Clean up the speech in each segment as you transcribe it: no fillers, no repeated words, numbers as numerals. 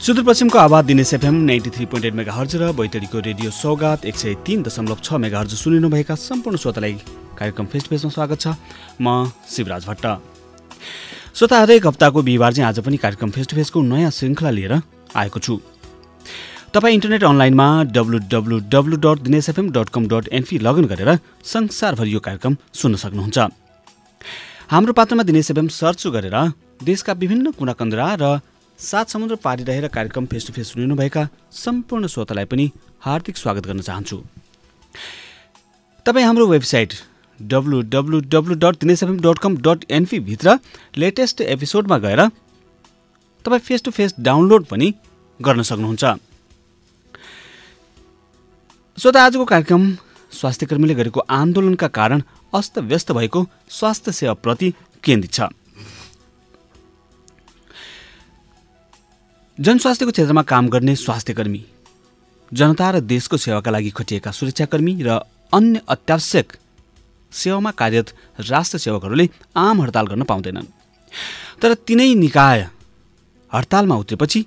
सुदूरपश्चिमको आवाज दिने FM 93.8 megahertz र बैतडीको रेडियो सौगात 103.6 मेगाहर्ज सुनिनुभएका सम्पूर्ण श्रोतालाई कार्यक्रम फेस्ट फेस्टमा स्वागत छ। म शिवराज भट्ट। श्रोता, हरेक हप्ताको बिहिबार चाहिँ आज पनि कार्यक्रम फेस्ट फेस्टको नयाँ श्रृङ्खला लिएर आएको छु। तपाईँ इन्टरनेट अनलाइनमा www.dinesfm.com.np लगइन गरेर संसारभरि यो कार्यक्रम सुन्न सक्नुहुन्छ। हाम्रो पात्रमा दिनेश एफएम सर्च गरेर देशका विभिन्न कुनाकन्दरा र 7 समुद्र पारी रहेर कार्यक्रम फेस टु फेस सुनिनुभएका सम्पूर्ण श्रोतालाई पनि हार्दिक स्वागत गर्न चाहन्छु। तपाईँ हाम्रो वेबसाइट www.dinesfm.com.np भित्र लेटेस्ट एपिसोडमा गएर तपाईँ फेस टु फेस डाउनलोड पनि गर्न सक्नुहुन्छ। श्रोता, आजको कार्यक्रम स्वास्थ्यकर्मीले गरेको आन्दोलनका कारण अस्तव्यस्त भएको स्वास्थ्य सेवाप्रति केन्द्रित छ। जनस्वास्थ्यको क्षेत्रमा काम गर्ने स्वास्थ्यकर्मी, जनता र देशको सेवाका लागि खटिएका सुरक्षाकर्मी र अन्य अत्यावश्यक सेवामा कार्यरत राष्ट्र सेवकहरूले आम हडताल गर्न पाउँदैनन्। तर तिनै निकाय हडतालमा उत्रेपछि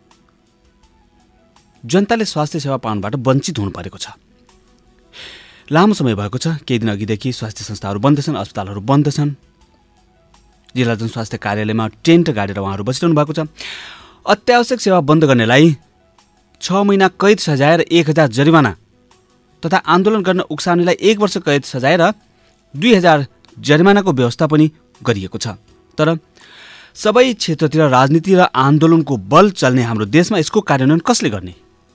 जनताले स्वास्थ्य सेवा पाउनबाट वञ्चित हुनु परेको छ। लामो समय भएको छ। केही दिन अघिदेखि स्वास्थ्य संस्थाहरू बन्द छन्, अस्पतालहरू बन्द छन्। जिल्ला जनस्वास्थ्य कार्यालयमा टेन्ट गाडेर उहाँहरू बसिरहनु भएको छ। अत्यावश्यक सेवा बन्द गर्नेलाई 6 महिना कैद सजाय र 1000 जरिवाना तथा आन्दोलन गर्न उक्साउनेलाई 1 वर्ष कैद सजाय र 2000 जरिमानाको व्यवस्था पनि गरिएको छ। तर सबै क्षेत्रतिर राजनीति र आन्दोलनको बल चल्ने हाम्रो देशमा यसको कार्यान्वयन कसले गर्ने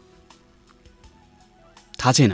थाहा छैन।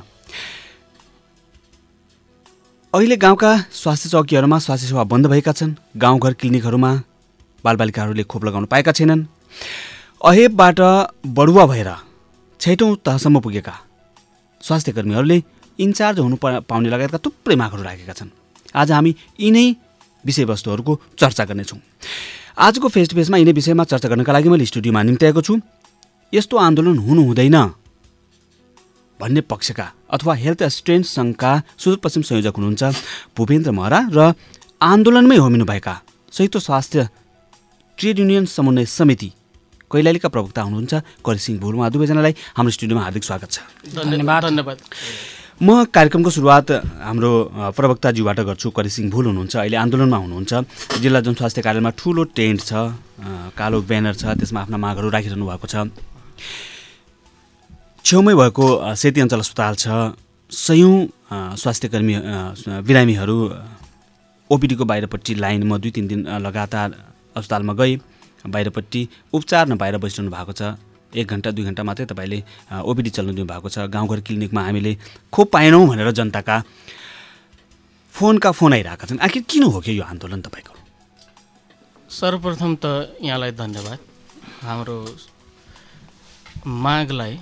अहिले गाउँका स्वास्थ्य चौकीहरूमा स्वास्थ्य सेवा बन्द भएका छन्। गाउँघर क्लिनिकहरूमा बालबालिकाहरूले खोप लगाउन पाएका छैनन्। अहेबबाट बढुवा भएर 6औं तहसम्म पुगेका स्वास्थ्यकर्मीहरूले इन्चार्ज हुनु पाउने लगायतका थुप्रै मागहरू राखेका छन्। आज हामी यिनै विषयवस्तुहरूको चर्चा गर्नेछौँ। आजको फेस टु फेसमा यिनै विषयमा चर्चा गर्नका लागि मैले स्टुडियोमा निम्त्याएको छु। यस्तो आन्दोलन हुनु हुँदैन भन्ने पक्षका अथवा हेल्थ एसिस्टेन्ट सङ्घका सुदूरपश्चिम संयोजक हुनुहुन्छ भूपेन्द्र महरा र आन्दोलनमै होमिनुभएका संयुक्त स्वास्थ्य ट्रेड युनियन समन्वय समिति कैलालीका प्रवक्ता हुनुहुन्छ करिसिंह भुल। उहाँ दुवैजनालाई हाम्रो स्टुडियोमा हार्दिक स्वागत छ। धन्यवाद। म कार्यक्रमको सुरुवात हाम्रो प्रवक्ताज्यूबाट गर्छु। करिसिंह भुल हुनुहुन्छ, अहिले आन्दोलनमा हुनुहुन्छ। जिल्ला जनस्वास्थ्य कार्यालयमा ठुलो टेन्ट छ, कालो ब्यानर छ, त्यसमा आफ्ना मागहरू राखिरहनु भएको छ। छेउमै भएको सेती अञ्चल अस्पताल छ। सयौँ स्वास्थ्यकर्मी बिरामीहरू ओपिडीको बाहिरपट्टि लाइन, म 2-3 दिन लगातार अस्पतालमा गएँ। बाहिरपट्टि उपचार नपाएर बसिरहनु भएको छ। 1 घन्टा 2 घन्टा मात्रै तपाईँले ओपिडी चल्नु दिनु भएको छ। गाउँघर क्लिनिकमा हामीले खोप पाएनौँ भनेर जनताका फोन आइरहेका छन्। आखिर किन हो कि यो आन्दोलन तपाईँको? सर्वप्रथम त यहाँलाई धन्यवाद। हाम्रो मागलाई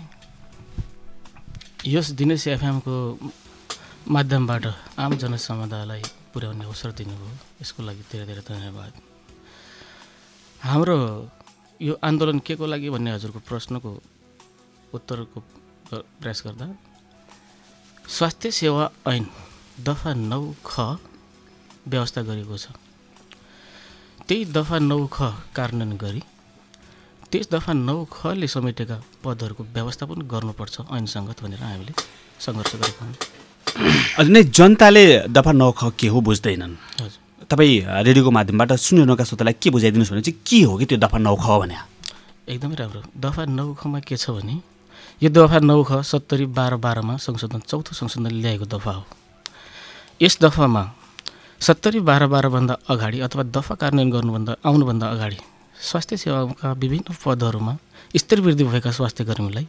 यस दिनेश एफएमको माध्यमबाट आम जनसमुदायलाई पुर्याउने अवसर दिनुभयो, यसको लागि धेरै धेरै धन्यवाद। हाम्रो यो आन्दोलन के को लागि भन्ने हजुरको प्रश्नको उत्तरको प्रयास गर्दा स्वास्थ्य सेवा ऐन दफा 9 ख व्यवस्था गरेको छ। त्यही दफा 9 ख कार्यान्वयन गरी त्यस दफा 9 खले समेटेका पदहरूको व्यवस्थापन गर्नुपर्छ ऐनसङ्गत भनेर हामीले सङ्घर्ष गरेका हौँ। अझ नै जनताले दफा 9 ख के हो बुझ्दैनन्। हजुर, तपाईँ रेडियोको माध्यमबाट सुनिरहेका श्रोतालाई के बुझाइदिनुहोस् भने चाहिँ के हो कि त्यो दफा 9 ख भने? एकदमै राम्रो। दफा 9 खमा के छ भने यो दफा 9 ख 70-12-12 संशोधन 4थो संशोधन ल्याएको दफा हो। यस दफामा 70-12-12 भन्दा अगाडि अथवा दफा कार्यान्वयन आउनुभन्दा अगाडि स्वास्थ्य सेवाका विभिन्न पदहरूमा स्तर वृद्धि भएका स्वास्थ्यकर्मीहरू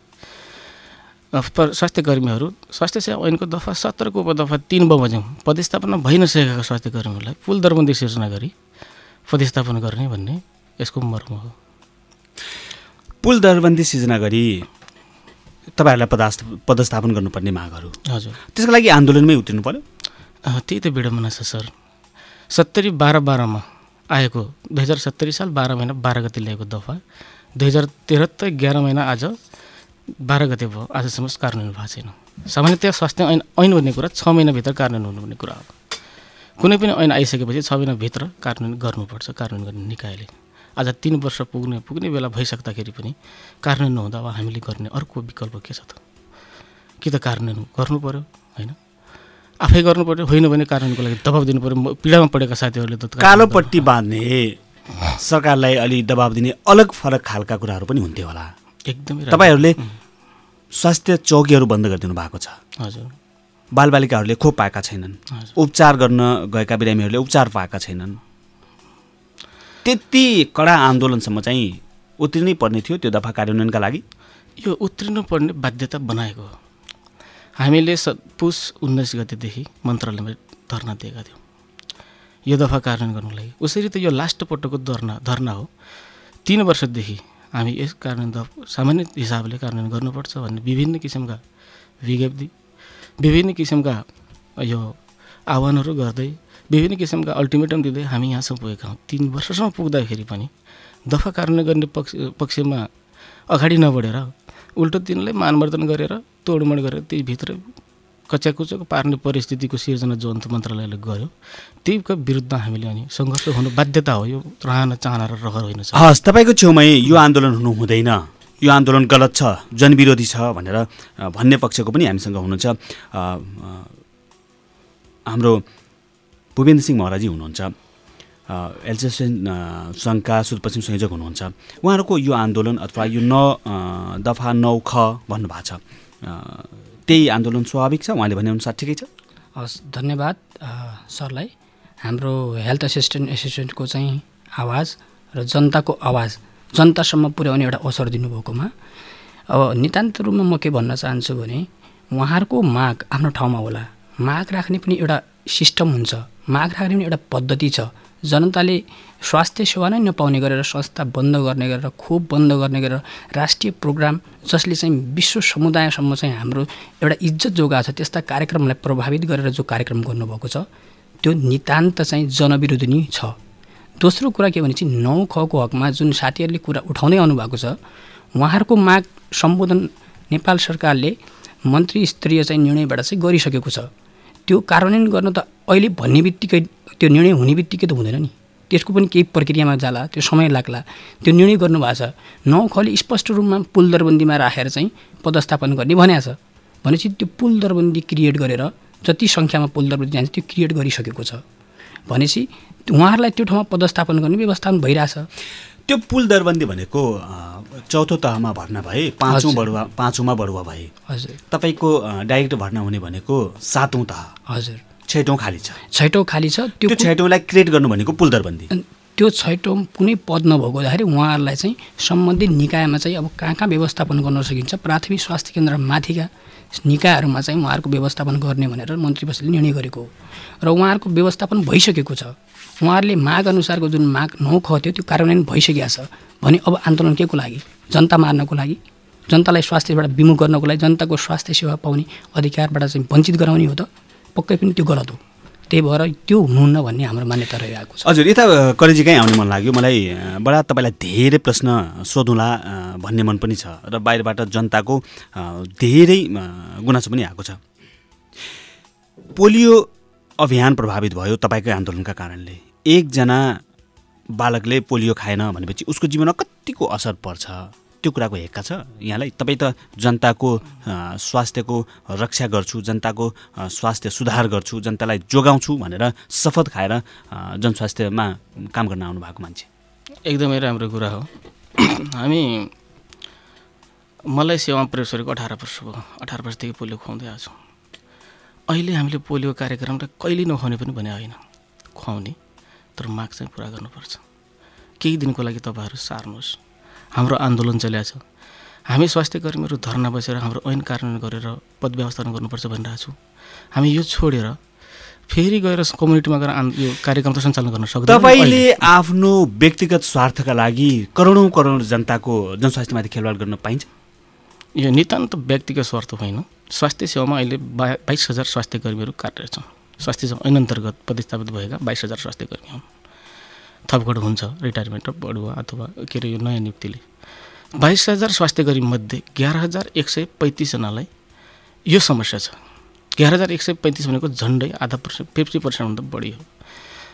स्वास्थ्य सेवा ऐनको दफा 17 को उपदफा 3 बमोजिम पदस्थापना भइ नसकेका स्वास्थ्यकर्मीहरूलाई पुल दरबन्दी सिर्जना गरी पदस्थापना गर्ने भन्ने यसको मर्म हो। पुल दरबन्दी सिर्जना गरी तपाईँहरूलाई पदस्थापन गर्नुपर्ने मागहरू। हजुर, त्यसको लागि आन्दोलनमै उत्रिनु पर्यो। त्यही त विडम्बना छ सर। 70-12-12 आएको 2070 साल 12 महिना 12 गते ल्याएको दफा 2073 11 महिना आज 12 गते भयो, आजसम्म कार्यान्वयन भएको छैन। सामान्यतया स्वास्थ्य ऐन भन्ने कुरा 6 महिनाभित्र कार्यान्वयन हुनुपर्ने कुरा हो। कुनै पनि ऐन आइसकेपछि 6 महिनाभित्र कार्यान्वयन गर्नुपर्छ कार्यान्वयन गर्ने निकायले। आज 3 वर्ष पुग्ने बेला भइसक्दाखेरि पनि कार्यान्वयन नहुँदा अब हामीले गर्ने अर्को विकल्प के छ त? कि त कार्यान्वयन गर्नु पर्यो होइन, आफै गर्नु पर्यो, होइन भने कार्यान्वयनको लागि दबाब दिनु पर्यो। पीडामा पढेका साथीहरूले त कालोपट्टि बाँध्ने सरकारलाई अलि दबाब दिने अलग फरक खालका कुराहरू पनि हुन्थ्यो होला। एकदमै तपाईँहरूले स्वास्थ्य चौकीहरू बन्द गरिदिनु भएको छ। हजुर। बालबालिकाहरूले खोप पाएका छैनन्, उपचार गर्न गएका बिरामीहरूले उपचार पाएका छैनन्। त्यति कडा आन्दोलनसम्म चाहिँ उत्रिनै पर्ने थियो त्यो दफा कार्यान्वयनका लागि? यो उत्रिनु पर्ने बाध्यता बनाएको हो। हामीले पुस 19 गतेदेखि मन्त्रालयमा धरना दिएका थियौँ यो दफा कार्यान्वयन गर्नुको लागि। उसरी त यो लास्ट पटकको धरना हो। 3 वर्षदेखि हामी यस कार्यान्वयन सामान्य हिसाबले कार्यान्वयन गर्नुपर्छ भन्ने विभिन्न किसिमका विज्ञप्ति, विभिन्न किसिमका यो आह्वानहरू गर्दै, विभिन्न किसिमका अल्टिमेटम दिँदै हामी यहाँसम्म पुगेका हौँ। 3 वर्षसम्म पुग्दाखेरि पनि दफा कार्यान्वयन गर्ने पक्षमा अगाडि नबढेर उल्टो तिनलाई मानवर्धन गरेर तोडमोड गरेर त्यहीभित्र कच्याकुचो पार्ने परिस्थितिको सिर्जना जो मन्त्रालयले गर्यो त्यहीको विरुद्ध हामीले अनि सङ्घर्ष हुनु बाध्यता हो। यो रहन चाहना र रहर होइन। हस्, तपाईँको छेउमै यो आन्दोलन हुनु हुँदैन, यो आन्दोलन गलत छ, जनविरोधी छ भनेर भन्ने पक्षको पनि हामीसँग हुनुहुन्छ। हाम्रो भूपेन्द्र सिंह महराजी हुनुहुन्छ, एसोसिएसन सङ्घका सुदूरपश्चिम संयोजक हुनुहुन्छ। उहाँहरूको यो आन्दोलन अथवा यो 9 दफा 9 ख भन्नुभएको छ, त्यही आन्दोलन स्वाभाविक छ उहाँले भनेअनुसार ठिकै छ? हस्, धन्यवाद सरलाई। हाम्रो हेल्थ एसिस्टेन्ट एसोसिएसनको चाहिँ आवाज र जनताको आवाज जनतासम्म पुर्याउने एउटा अवसर दिनुभएकोमा अब नितान्त रूपमा म के भन्न चाहन्छु भने उहाँहरूको माग आफ्नो ठाउँमा होला। माग राख्ने पनि एउटा सिस्टम हुन्छ, माग राख्ने पनि एउटा पद्धति छ। जनताले स्वास्थ्य सेवा नै नपाउने गरेर संस्था बन्द गर्ने गरेर खोप बन्द गर्ने गरेर राष्ट्रिय प्रोग्राम जसले चाहिँ विश्व समुदायसम्म चाहिँ हाम्रो एउटा इज्जत जोगाएको छ त्यस्ता कार्यक्रमलाई प्रभावित गरेर जो कार्यक्रम गर्नुभएको छ त्यो नितान्त चाहिँ जनविरोधी नै छ। दोस्रो कुरा के भने चाहिँ 9 खको हकमा जुन साथीहरूले कुरा उठाउँदै आउनुभएको छ उहाँहरूको माग सम्बोधन नेपाल सरकारले मन्त्री स्तरीय चाहिँ निर्णयबाट चाहिँ गरिसकेको छ। त्यो कार्यान्वयन गर्न त अहिले भन्ने बित्तिकै त्यो निर्णय हुने बित्तिकै त हुँदैन नि, त्यसको पनि केही प्रक्रियामा जाला, त्यो समय लाग्ला। त्यो निर्णय गर्नुभएको छ। 9 खले स्पष्ट रूपमा पुल दरबन्दीमा राखेर चाहिँ पदस्थापन गर्ने भनेको छ। भनेपछि त्यो पुल दरबन्दी क्रिएट गरेर जति सङ्ख्यामा पुल दरबन्दी जान्छ त्यो क्रिएट गरिसकेको छ। भनेपछि उहाँहरूलाई त्यो ठाउँमा पदस्थापन गर्ने व्यवस्थापन भइरहेछ। त्यो पुल दरबन्दी भनेको चौथो तहमा भर्ना भए, पाँचौँमा बढुवा भए। हजुर। तपाईँको डाइरेक्ट भर्ना हुने भनेको 7औँ तह। हजुर। 6औँ खाली छ। 6औँ खाली छ। त्यो 6औँलाई क्रिएट गर्नु भनेको पुल दरबन्दी। त्यो 6औँ कुनै पद नभएको हुँदाखेरि उहाँहरूलाई चाहिँ सम्बन्धित निकायमा चाहिँ अब कहाँ व्यवस्थापन गर्न सकिन्छ प्राथमिक स्वास्थ्य केन्द्र माथिका निकायहरूमा चाहिँ उहाँहरूको व्यवस्थापन गर्ने भनेर मन्त्री परिषदले निर्णय गरेको हो र उहाँहरूको व्यवस्थापन भइसकेको छ। उहाँहरूले माग अनुसारको जुन माग 9 ख थियो त्यो कार्यान्वयन भइसकेको छ भने अब आन्दोलन के को लागि? जनता मार्नको लागि, जनतालाई स्वास्थ्यबाट विमुख गर्नको लागि, जनताको स्वास्थ्य सेवा पाउने अधिकारबाट चाहिँ वञ्चित गराउने हो त? पक्कै पनि त्यो गलत हो। त्यही भएर त्यो हुनुहुन्न भन्ने हाम्रो मान्यता रहिरहेको छ। हजुर, यता कलेजीकै आउने मन लाग्यो मलाई। बडा तपाईँलाई धेरै प्रश्न सोधौँला भन्ने मन पनि छ र बाहिरबाट जनताको धेरै गुनासो पनि आएको छ। पोलियो अभियान प्रभावित भयो तपाईँकै आन्दोलनका कारणले। एकजना बालकले पोलियो खाएन भनेपछि उसको जीवनमा कतिको असर पर्छ त्यो कुराको हेक्का छ यहाँलाई? तपाईँ त जनताको स्वास्थ्यको रक्षा गर्छु, जनताको स्वास्थ्य सुधार गर्छु, जनतालाई जोगाउँछु भनेर शपथ खाएर जनस्वास्थ्यमा काम गर्न आउनु भएको मान्छे। एकदमै राम्रो कुरा हो। मलाई सेवामा प्रवेश गरेको 18 वर्ष भयो। 18 वर्षदेखि पोलियो खुवाउँदै आएको छु। अहिले हामीले पोलियो कार्यक्रमलाई कहिले नखुवाउने पनि भने होइन, खुवाउने, तर माग चाहिँ पुरा गर्नुपर्छ। केही दिनको लागि तपाईँहरू सार्नुहोस्। हाम्रो आन्दोलन चलिरहेको छ। हामी स्वास्थ्य कर्मीहरू धरना बसेर हाम्रो ऐन कार्यान्वयन गरेर पद व्यवस्थापन गर्नुपर्छ भनिरहेको छु। हामी यो छोडेर फेरि गएर कम्युनिटीमा गएर यो कार्यक्रम त सञ्चालन गर्न सक्दैन। तपाईँले आफ्नो व्यक्तिगत स्वार्थका लागि करोडौँ जनताको जनस्वास्थ्यमाथि खेलवाड गर्न पाइन्छ? यो नितान्त व्यक्तिगत स्वार्थ होइन। स्वास्थ्य सेवामा अहिले 22,000 स्वास्थ्य कर्मीहरू कार्यरत छन्। स्वास्थ्य सेवा ऐन अन्तर्गत प्रतिस्थापित भएका 22,000 स्वास्थ्य कर्मी हुन्। थपघट हुन्छ रिटायरमेन्ट र बढुवा अथवा के अरे यो नयाँ नियुक्तिले। 22,000 स्वास्थ्य कर्मीमध्ये 11,135 जनालाई यो समस्या छ। 11,135 भनेको झन्डै 50% 50%भन्दा बढी हो।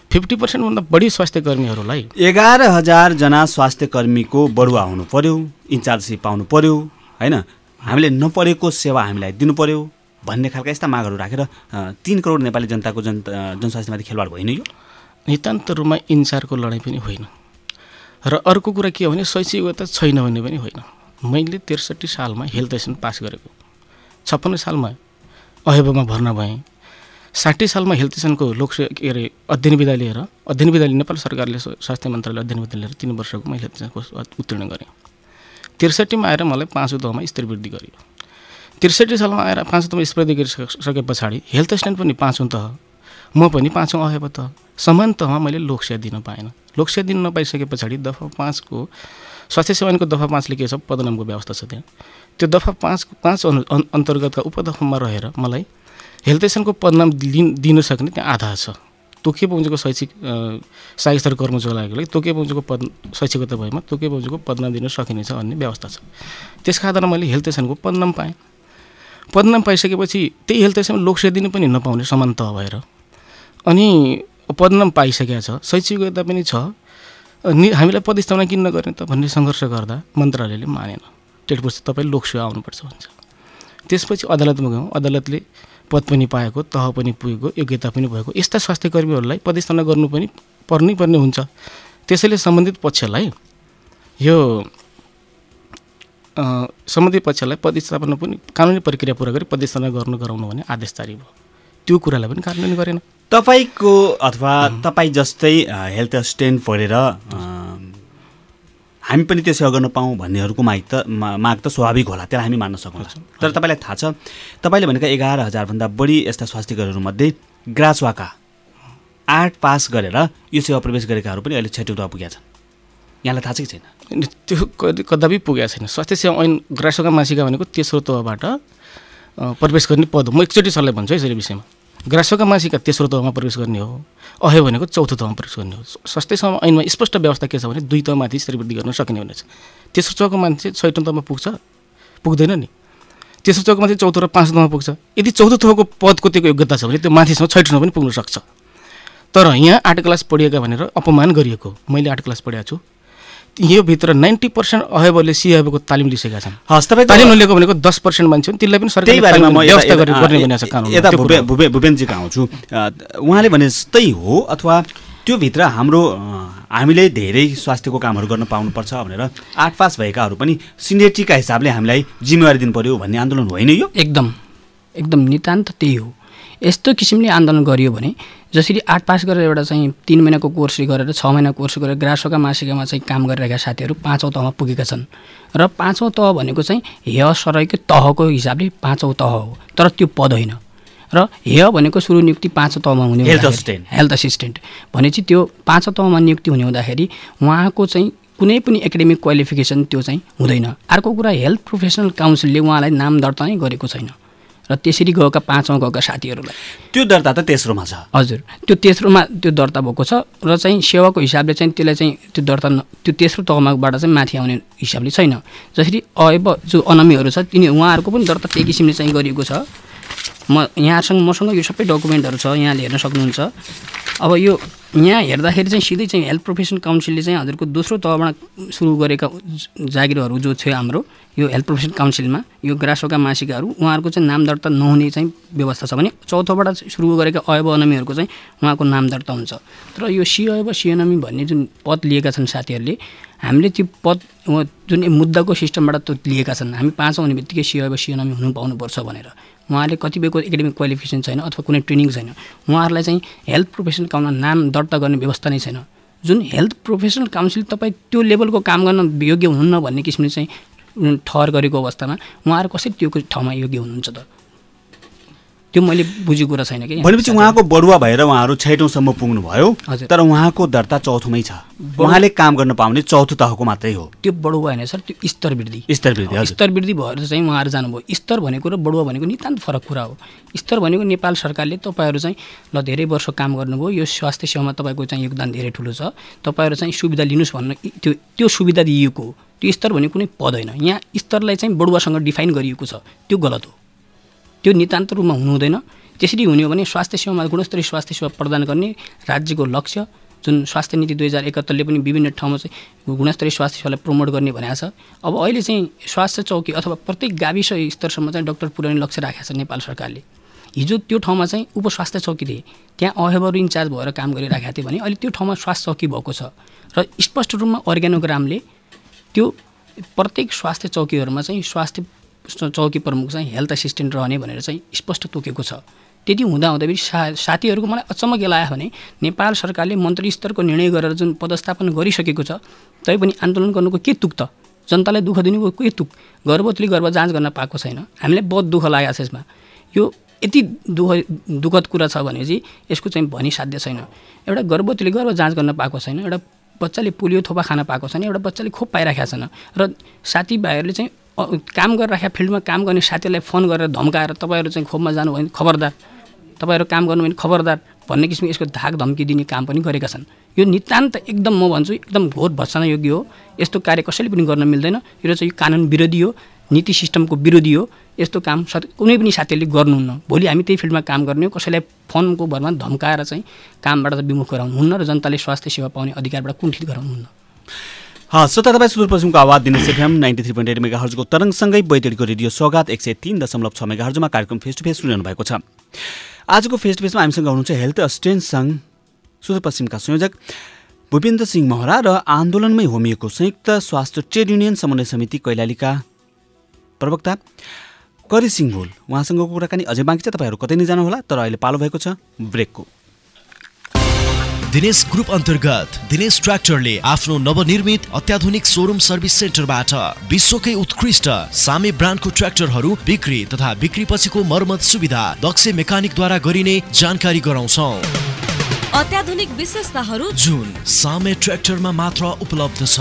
50% भन्दा बढी स्वास्थ्य कर्मीहरूलाई 11,000 जना स्वास्थ्य कर्मीको बढुवा हुनु पर्यो, इन्चार्जसिप पाउनु पर्यो हैन, हामीले नपरेको सेवा हामीलाई दिनु पर्यो भन्ने खालका यस्ता मागहरू राखेर 3 करोड नेपाली जनताको जनस्वास्थ्यमाथि खेलवाड होइन यो? नितान्त रूपमा इन्चारको लडाइँ पनि होइन। र अर्को कुरा के हो भने शैक्षिकता छैन भन्ने पनि होइन। मैले 63 सालमा हेल्थ एसेसन पास गरेको, 56 सालमा अहेबमा भर्ना भएँ, 60 सालमा हेल्थ एसेसनको अध्ययन विधा लिएर नेपाल सरकारले स्वास्थ्य मन्त्रालयले अध्ययन विधा लिएर 3 वर्षको मैले हेल्थ एसेसनको उत्तीर्ण गरेँ। 63मा आएर मलाई 5औं तहमा स्तरवृद्धि गरियो। 63 सालमा आएर 5औं तहमा स्तरवृद्धि गरिसके पछाडि हेल्थ एसिस्टेन्ट पनि 5औं तह, म पनि 5औं अहेब तह, समान तहमा मैले लोकसेवा दिन पाएन। लोकसेवा दिन नपाइसके पछाडि दफा 5 को स्वास्थ्य सेवाको दफा 5 ले के छ पदनामको व्यवस्था छ त्यहाँ। त्यो दफा 5 अन्तर्गतका उपदफामा रहेर मलाई हेल्थ एसेसनको पदनाम दिन सक्ने त्यहाँ आधा छ। तोके पहुँचेको शैक्षिक सहायक स्तर कर्मचारीको लागि तोके पहुँचेको शैक्षिकता भएमा तोके पहुँचेको पदनाम दिन सकिनेछ भन्ने व्यवस्था छ। त्यसका आधारमा मैले हेल्थ एसेसनको पदनाम पाएँ। पदनाम पाइसकेपछि त्यही हेल्थ एसेसनमा लोकसेवा दिन पनि नपाउने समान तह भएर अनि पदनाम पाइसकेको छ, शैक्षिकता पनि छ, हामीलाई पदस्थापना किन नगर्ने त भन्ने सङ्घर्ष गर्दा मन्त्रालयले मानेन। टेटपुरस्थ तपाईँ लोकसेवा आउनुपर्छ भन्छ। त्यसपछि अदालतमा गयौँ, अदालतले पद पनि पाएको, तह पनि पुगेको, योग्यता पनि भएको यस्ता स्वास्थ्य कर्मीहरूलाई पदस्थापना गर्नु पनि पर्ने हुन्छ। त्यसैले सम्बन्धित पक्षलाई पदस्थापना पनि कानुनी प्रक्रिया पुरा गरी पदस्थापना गराउनु भने आदेश जारी भयो। त्यो कुरालाई पनि कार्यान्वयन गरेन। तपाईको अथवा तपाईँ जस्तै हेल्थ एसिस्टेन्ट पढेर हामी पनि त्यो सेवा गर्न पाऊँ भन्नेहरूको माग त स्वाभाविक होला, त्यसलाई हामी मान्न सक्छौँ। तर तपाईँलाई थाहा छ तपाईँले भनेका 11,000 भन्दा बढी यस्ता स्वास्थ्यकर्मीहरूमध्ये ग्रासवाका 8 पास गरेर यो सेवा प्रवेश गरेकाहरू पनि अहिले 6औं तह पुगेका छन्। यहाँलाई थाहा छ कि छैन? त्यो कदापि पुगेको छैन। स्वास्थ्य सेवा ऐन ग्रासवाका मासिका भनेको तेस्रो तहबाट प्रवेश गर्ने पद। म एकचोटि सरलाई भन्छु है यसरी विषयमा। ग्रासवाका मासिका तेस्रो तहमा प्रवेश गर्ने हो, अहे भनेको चौथो तहमा प्रवेश गर्ने हो। स्वास्थ्य सेवा ऐनमा स्पष्ट व्यवस्था के छ भने 2 तहमाथि स्तरवृद्धि गर्न सकिने हुनेछ। तेस्रो तहको मान्छे 6औं तहमा पुग्दैन नि। तेस्रो तहको मान्छे 4थो र 5औं तहमा पुग्छ। यदि 4थो तहको पदको त्यो योग्यता छ भने त्यो माथिसम्म 6औं पनि पुग्न सक्छ। तर यहाँ 8 क्लास पढिएका भनेर अपमान गरिएको। मैले 8 क्लास पढेको छु। यो भित्र 90% अहेबले सिअहेबको तालिम लिइसकेका छन्। तालिम नलिएको भनेको 10% मान्छे हुन्, तिनलाई पनि सरकारले व्यवस्था गर्ने भनेको छ कानुन। यता भूपेनजीको आउँछु। उहाँले भने जस्तै हो अथवा त्यो भित्र हामीले धेरै स्वास्थ्यको कामहरू गर्न पाउनुपर्छ भनेर 8 पास भएकाहरू पनि सिनियरिटीका हिसाबले हामीलाई जिम्मेवारी दिनु पर्यो भन्ने आन्दोलन होइन यो? एकदम नितान्त त्यही हो। यस्तो किसिमले आन्दोलन गरियो भने जसरी 8 पास गरेर एउटा चाहिँ 3 महिनाको कोर्स गरेर 6 महिना कोर्स गरेर ग्रासवाका मासिकामा चाहिँ काम गरिरहेका साथीहरू 5औं तहमा पुगेका छन्। र 5औं तह भनेको चाहिँ हेय सरैको तहको हिसाबले 5औं तह हो, तर त्यो पद होइन। र हेय भनेको सुरु नियुक्ति 5औं तहमा हुने हेल्थ एसिस्टेन्ट भनेपछि त्यो 5औं तहमा नियुक्ति हुने हुँदाखेरि उहाँको चाहिँ कुनै पनि एकाडेमिक क्वालिफिकेसन त्यो चाहिँ हुँदैन। अर्को कुरा हेल्थ प्रोफेसनल काउन्सिलले उहाँलाई नाम दर्ता नै गरेको छैन। र त्यसरी गएका 5औं गएका साथीहरूलाई त्यो दर्ता त तेस्रोमा छ। हजुर, त्यो तेस्रोमा त्यो दर्ता भएको छ र चाहिँ सेवाको हिसाबले चाहिँ त्यसलाई चाहिँ त्यो दर्ता त्यो तेस्रो तहमाबाट चाहिँ माथि आउने हिसाबले छैन। जसरी अब जो अनमीहरू छ उहाँहरूको पनि दर्ता त्यही किसिमले चाहिँ गरिएको छ। मसँग यो सबै डकुमेन्टहरू छ, यहाँले हेर्न सक्नुहुन्छ। अब यो यहाँ हेर्दाखेरि चाहिँ सिधै चाहिँ हेल्थ प्रोफेसन काउन्सिलले चाहिँ हजुरको दोस्रो तहबाट सुरु गरेका जागिरहरू जो थियो हाम्रो यो हेल्थ प्रोफेसन काउन्सिलमा यो ग्रासवाका मासिकाहरू उहाँहरूको चाहिँ नाम दर्ता नहुने चाहिँ व्यवस्था छ भने चौथोबाट सुरु गरेका अयब अनमीहरूको चाहिँ उहाँको नाम दर्ता हुन्छ। तर यो सिअयब सिएनमी भन्ने जुन पद लिएका छन् साथीहरूले, हामीले त्यो पद जुन मुद्दाको सिस्टमबाट त्यो लिएका छन्। हामी 5औं हुने बित्तिकै सिअयब सिएनमी हुनु पाउनुपर्छ भनेर उहाँले कतिपयको एकाडेमिक क्वालिफिकेसन छैन अथवा कुनै ट्रेनिङ छैन, उहाँहरूलाई चाहिँ हेल्थ प्रोफेसनल काउन्सिलमा नाम दर्ता गर्ने व्यवस्था नै छैन। जुन हेल्थ प्रोफेसनल काउन्सिल तपाईँ त्यो लेभलको काम गर्न योग्य हुनुहुन्न भन्ने किसिमले चाहिँ ठहर गरेको अवस्थामा उहाँहरू कसरी त्यो ठाउँमा योग्य हुनुहुन्छ त? त्यो मैले बुझेको कुरा छैन कि। भनेपछि उहाँको बढुवा भएर उहाँहरू 6औंसम्म पुग्नुभयो, तर उहाँको दर्ता 4थोमै छ। उहाँले काम गर्न पाउने 4थो तहको मात्रै हो। त्यो बढुवा होइन सर, त्यो स्तरवृद्धि भएर चाहिँ उहाँहरू जानुभयो। स्तर भनेको र बढुवा भनेको नितान्त फरक कुरा हो। स्तर भनेको नेपाल सरकारले तपाईँहरू चाहिँ ल धेरै वर्ष काम गर्नुभयो, यो स्वास्थ्य सेवामा तपाईँको चाहिँ योगदान धेरै ठुलो छ, तपाईँहरू चाहिँ सुविधा लिनुहोस् भन्न त्यो सुविधा दिइएको हो। त्यो स्तर भनेको कुनै पद होइन। यहाँ स्तरलाई चाहिँ बढुवासँग डिफाइन गरिएको छ, त्यो गलत हो। त्यो नितान्त रूपमा हुनु हुँदैन। त्यसरी हुने हो भने स्वास्थ्य सेवामा गुणस्तरीय स्वास्थ्य सेवा प्रदान गर्ने राज्यको लक्ष्य जुन स्वास्थ्य नीति 2071ले पनि विभिन्न ठाउँमा चाहिँ गुणस्तरीय स्वास्थ्य सेवालाई प्रमोट गर्ने भनेको छ। अब अहिले चाहिँ स्वास्थ्य चौकी अथवा प्रत्येक गाविस स्तरसम्म चाहिँ डाक्टर पुर्याउने लक्ष्य राखेको छ नेपाल सरकारले। हिजो त्यो ठाउँमा चाहिँ उपस्वास्थ्य चौकी थिए, त्यहाँ अहेबहरू इन्चार्ज भएर काम गरिराखेको थियो भने अहिले त्यो ठाउँमा स्वास्थ्य चौकी भएको छ र स्पष्ट रूपमा अर्ग्यानोग्रामले त्यो प्रत्येक स्वास्थ्य चौकीहरूमा चाहिँ स्वास्थ्य चौकी प्रमुख चाहिँ हेल्थ एसिस्टेन्ट रहने भनेर चाहिँ स्पष्ट तोकेको छ। त्यति हुँदाहुँदै साथीहरूको मलाई अचम्म के लाग्यो भने नेपाल सरकारले मन्त्री स्तरको निर्णय गरेर जुन पदस्थापन गरिसकेको छ तैपनि आन्दोलन गर्नुको के तुक त? जनतालाई दुःख दिनुको के तुक? गर्भवतीले गर्भ जाँच गर्न पाएको छैन, हामीलाई बहुत दुःख लागेको छ यसमा। यो यति दुःखद कुरा छ भने चाहिँ यसको चाहिँ भनिसाध्य छैन। एउटा गर्भवतीले गर्भ जाँच गर्न पाएको छैन, एउटा बच्चाले पोलियो थोपा खान पाएको छैन, एउटा बच्चाले खोप पाइराखेको छैन र साथीभाइहरूले चाहिँ काम गरिराखेका फिल्डमा काम गर्ने साथीहरूलाई फोन गरेर धम्काएर तपाईँहरू चाहिँ खोपमा जानुभयो भने खबरदार, तपाईँहरू काम गर्नु भने खबरदार भन्ने किसिमको यसको धाक धम्की दिने काम पनि गरेका छन्। यो नितान्त एकदम म भन्छु एकदम घोर भत्सना योग्य हो। यस्तो कार्य कसैले पनि गर्न मिल्दैन। यो चाहिँ कानुन विरोधी हो, नीति सिस्टमको विरोधी हो। यस्तो काम कुनै पनि साथीले गर्नुहुन्न। भोलि हामी त्यही फिल्डमा काम गर्ने हो, कसैलाई फोनको भरमा धम्काएर चाहिँ कामबाट विमुख गराउनुहुन्न र जनताले स्वास्थ्य सेवा पाउने अधिकारबाट कुण्ठित गराउनुहुन्न। श्रोता तपाईँ सुदूरपश्चिमको आवाज दिनेश एफएम 93.8 मेगाहर्जको तरङ्गसँगै बैतडीको रेडियो सौगात 103.6 मेगाहर्जमा कार्यक्रम फेस टु फेस सुनिरहनु भएको छ। आजको फेस टु फेसमा हामीसँग हुनुहुन्छ हेल्थ असिस्टेन्ट सङ्घ सुदूरपश्चिमका संयोजक भूपेन्द्र सिंह महरा र आन्दोलनमै होमिएको संयुक्त स्वास्थ्य ट्रेड युनियन समन्वय समिति कैलालीका प्रवक्ता करी सिंह भुल। उहाँसँगको कुराकानी अझै बाँकी छ, तपाईँहरू कतै नै जानुहोला। तर अहिले पालो भएको छ ब्रेकको। दिनेश ग्रुप अन्तर्गत दिनेश ट्र्याक्टरले आफ्नो नवनिर्मित अत्याधुनिक शोरूम सर्भिस सेन्टरबाट विश्वकै उत्कृष्ट सामे ब्रान्डको ट्र्याक्टरहरू बिक्री तथा बिक्री पछिको मर्मत सुविधा दक्ष मेकानिकद्वारा गरिने जानकारी गराउँछौँ। अत्याधुनिक विशेषताहरू जुन सामे ट्र्याक्टरमा मात्र उपलब्ध छ।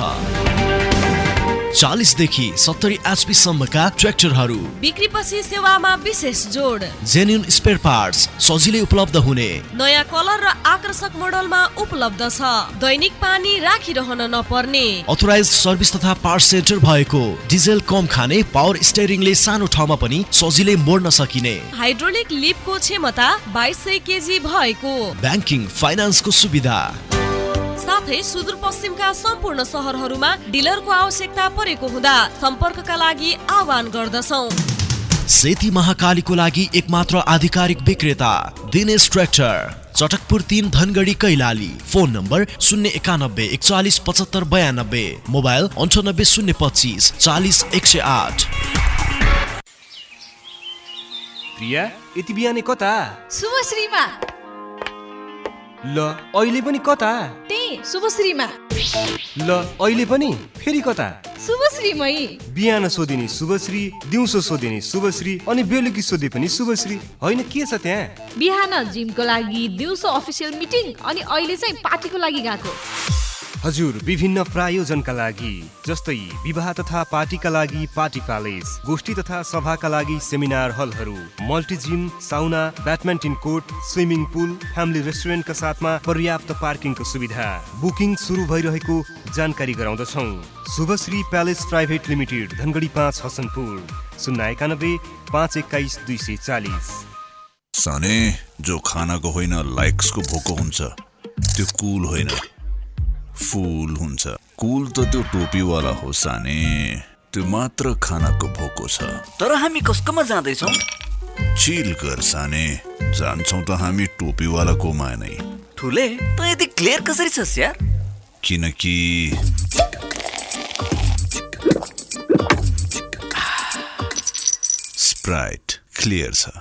40 देखि 70 एचपी सम्मका ट्र्याक्टरहरू बिक्री पछि सेवामा विशेष जोड, जेन्युन स्पेयर पार्ट्स सजिलै उपलब्ध हुने, नयाँ कलर र आकर्षक मोडलमा उपलब्ध छ। दैनिक पानी राखिरहन नपर्ने, अथोराइज सर्भिस तथा पार्ट्स सेन्टर भएको, डिजेल कम खाने पावर स्टेयरिङले सानो ठाउँमा पनि सजिलै मोड्न सकिने, हाइड्रोलिक लिफ्टको क्षमता 2200 केजी भएको, ब्याङ्किङ फाइनान्सको सुविधा साथै सुदूरपश्चिमका सम्पूर्ण सहरहरूमा डिलरको आवश्यकता परेको हुँदा सम्पर्कका लागि आह्वान गर्दछौँ। सेती महाकालीको लागि एकमात्र आधिकारिक विक्रेता Dinesh tractor, Chatakpur 3 Dhangadhi Kailali. Phone number 091 41 75 92, mobile 98 025 40 108। Priya यति बिहानै कता? शुभश्रीमा। ल अहिले पनि कता? त्यही शुभश्रीमा। ल अहिले पनि फेरि कता? शुभश्रीमै। बिहान सोधिने शुभश्री, दिउँसो सोधिने शुभश्री, अनि बेलुकी सोधे पनि शुभश्री। होइन के छ त्यहाँ? बिहान जिमको लागि, दिउँसो अफिसियल मिटिङ, अनि अहिले चाहिँ पार्टीको लागि गएको। हजुर, विभिन्न प्रायोजनका लागि जस्तै विवाह तथा पार्टीका लागि पार्टी प्यालेस, गोष्ठी तथा सभाका लागि सेमिनार हलहरू, multi gym, sauna, badminton court, swimming pool, family रेस्टुरेन्टका साथमा पर्याप्त पार्किङको सुविधा। बुकिङ सुरु भइरहेको जानकारी गराउँदछौँ। Shubhashree palace private limited, Dhangadhi 5 Hasanpur, 091 521 240। साने जो खानाको होइन लाइक्सको भोको हुन्छ त्यो कुल होइन, फुल हुन्छ। कुल त त्यो टोपीवाला हो साने, त्यो मात्र खानाको भोको छ। तर हामी कसकोमा जाँदैछौँ? चिल कर साने, जान्छौँ त हामी टोपीवालाकोमा नै। ठुले त यति क्लियर कसरी छस् यार? किनकि स्प्राइट क्लियर छ।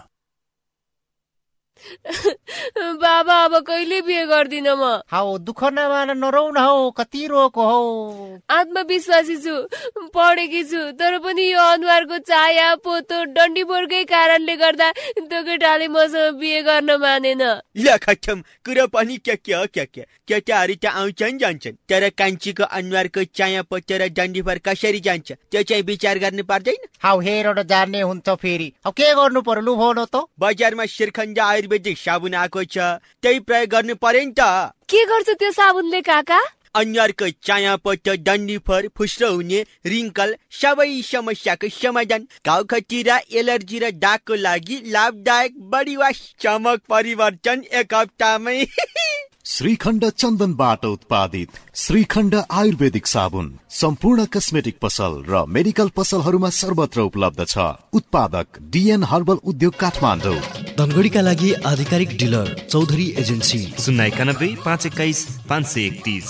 बाबा अब कहिले बिहे गर्दिन म? हाउ दुःख नमान, नरौ न हौ, कति रोको हौ। आत्मविश्वासी छु, पढेकी छु, तर पनि यो अनुहारको चाया पोतो डन्डीबोरकै कारणले गर्दा त्यो केटाले मसँग बिहे गर्न मानेन। ल खत्तम कुरा पनि के केटाहरू त आउँछन् जान्छन्, तर कान्छीको अनुहारको चाया पोतो र डन्डीबोर कसरी जान्छ त्यो चाहिँ विचार गर्नु पर्दैन? हाउ हेरेर जान्ने हुन्छ फेरि। अब के गर्नु पर्यो लु भन त? बजारमा शिरखण्डा आयुर्वेदिक साबुन आएको छ, त्यही प्रयोग गर्नु पर्यो नि त। के गर्छ त्यो साबुनले काका? अनुहारको चायापट डन्डीफर फुस्रो हुने रिङ्कल सबै समस्याको समाधान घाउ खटिरा एलर्जी र दागको लागि लाभदायक बडी वास चमक परिवर्तन एक हप्तामै श्रीखण्ड चन्दनबाट उत्पादित श्रीखण्ड आयुर्वेदिक साबुन सम्पूर्ण कस्मेटिक पसल र मेडिकल पसलहरूमा सर्वत्र उपलब्ध छ। उत्पादक डिएन हर्बल उद्योग काठमाडौँ। धनगढीका लागि आधिकारिक डिलर चौधरी एजेन्सी 091 521 531।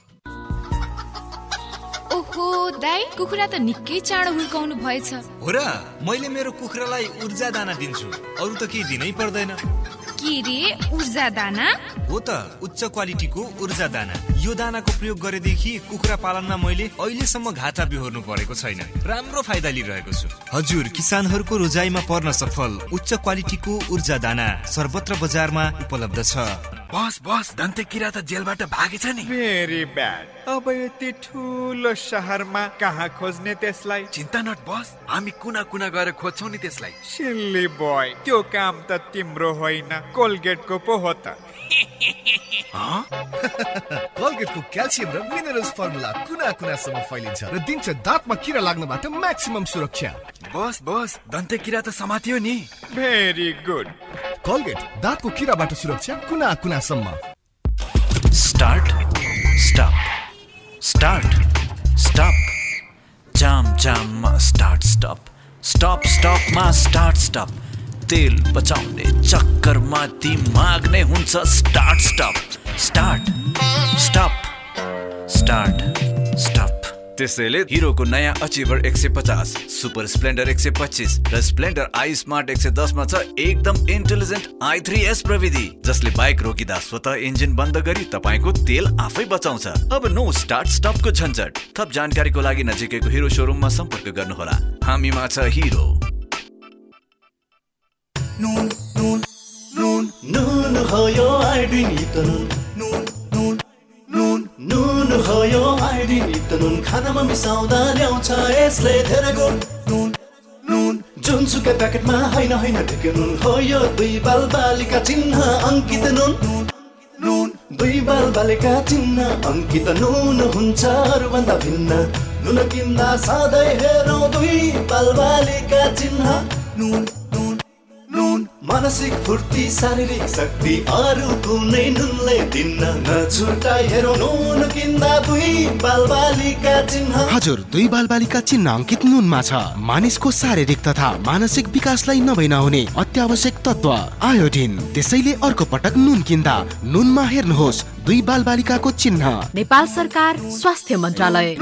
ओहो दाइ, कुखुरा त निकै चाँडो हुर्काउनु भएछ। हो र, मैले मेरो कुखुरालाई ऊर्जा दाना दिन्छु, अरू त केही दिनै पर्दैन। के रे, ऊर्जा दाना? हो त, उच्च क्वालिटीको ऊर्जा दाना। यो दानाको प्रयोग गरेदेखि कुखुरा पालनमा मैले अहिलेसम्म घाटा बिहोर्नु परेको छैन। राम्रो फाइदा लिइरहेको छु। हजुर, किसानहरूको रोजाइमा पर्न सफल उच्च क्वालिटीको ऊर्जा दाना सर्वत्र बजारमा उपलब्ध छ। बस दन्ते किरा त जेलबाट भागेछ नि। Very bad. अब यति ठुलो शहरमा कहाँ खोज्ने त्यसलाई? चिन्ता नट बस, हामी कुना कुना गएर खोज्छौँ नि त्यसलाई। सिल्ली बोय, त्यो काम त तिम्रो होइन, कोलगेटको पो हो त। कोलगेटको क्याल्सियम र मिनरल्स फर्मुला कुना कुनासम्म फैलिन्छ र दिन्छ दाँतमा किरा लाग्नबाट म्याक्सिमम सुरक्षा। बस दन्ते किरा त समातियो नि। Very good. कोलगेट, दाँतको किराबाट सुरक्षा कुना कुनासम्म। स्टार्ट स्टप स्टार्ट स्टप जाममा स्टार्ट स्टप स्टप स्टपमा स्टार्ट स्टप तेल बचाउने चक्करमा दिमाग नै हुन्छ start stop start stop start stop. त्यसैले हिरोको नयाँ अचिभर 150, सुपर स्प्लेन्डर 125 र स्प्लेन्डर आई स्मार्ट 110 मा छ एकदम इन्टेलिजेन्ट i3S प्रविधि, जसले बाइक रोकिदा स्वतः इन्जिन बन्द गरी तपाईको तेल आफै बचाउँछ। अब नो स्टार्ट स्टपको झन्झट। थप जानकारीको लागि नजिकैको हिरो सोरुममा सम्पर्क गर्नुहोला। हामीमा छ हिरो। नुन नुन नुन नुन हो यो आइडिन त नुन नुन नुन नुन हो यो आइडिन त नुन खानामा मिसाउँदा ल्याउँछ यसले धेरै गुण। नुन नुन जुनसुकै प्याकेटमा होइन ढेके नुन हो यो दुई बालबालिका चिन्ह अङ्कित नुन नुन दुई बालबालिका चिन्ह अङ्कित नुन हुन्छ अरूभन्दा भिन्न। नुन किन्दा सधैँ हेरौँ दुई बालबालिका चिन्ह। नुन नुन मानसिक फूर्ति शारीरिक शक्ति अरू कुनै नुनले दिन्न। नछुटाई हेरौँ नुन किन्दा दुई बालबालिका चिन्ह। हजुर, दुई बालबालिका चिन्ह अङ्कित नुनमा छ मानिसको शारीरिक तथा मानसिक विकासलाई नभई नहुने अत्यावश्यक तत्व आयोडिन। त्यसैले अर्को पटक नुन किन्दा नुनमा हेर्नुहोस् दुई बालबालिकाको चिन्ह। नेपाल सरकार स्वास्थ्य मन्त्रालय।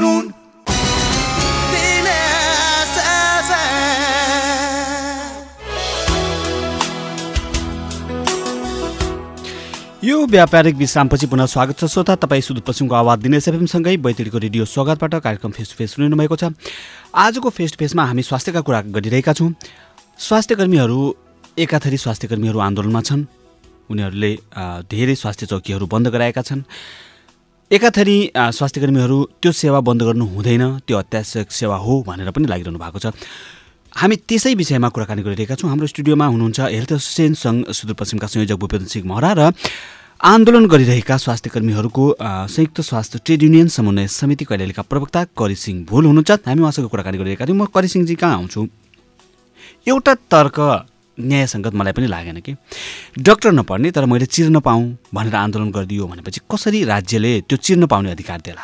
यो व्यापारिक विश्रामपछि पुनः स्वागत छ श्रोता। तपाईँ सुदूरपश्चिमको आवाज दिनेश एफएमसँगै बैतडीको रेडियो स्वागतबाट कार्यक्रम फेस टु फेस सुनिनु भएको छ। आजको फेस टु फेसमा हामी स्वास्थ्यका कुरा गरिरहेका छौँ। स्वास्थ्यकर्मीहरू एकाथरी स्वास्थ्यकर्मीहरू आन्दोलनमा छन्। उनीहरूले धेरै स्वास्थ्य चौकीहरू बन्द गराएका छन्। एकाथरी स्वास्थ्यकर्मीहरू त्यो सेवा बन्द गर्नु हुँदैन, त्यो अत्यावश्यक सेवा हो भनेर पनि लागिरहनु भएको छ। हामी त्यसै विषयमा कुराकानी गरिरहेका छौँ। हाम्रो स्टुडियोमा हुनुहुन्छ हेल्थ एसोसिएसन सङ्घ सुदूरपश्चिमका संयोजक भूपेन्द्र सिंह महरा र आन्दोलन गरिरहेका स्वास्थ्यकर्मीहरूको संयुक्त स्वास्थ्य ट्रेड युनियन समन्वय समिति कैलालीका प्रवक्ता करी सिंह भुल हुनुहुन्छ। हामी उहाँसँग कुराकानी गरिरहेका थियौँ। म करी सिंहजी कहाँ आउँछु। एउटा तर्क न्यायसङ्गत मलाई पनि लागेन कि डाक्टर नपढ्ने तर मैले चिर्न पाऊँ भनेर आन्दोलन गरिदियो भनेपछि कसरी राज्यले त्यो चिर्न पाउने अधिकार देला?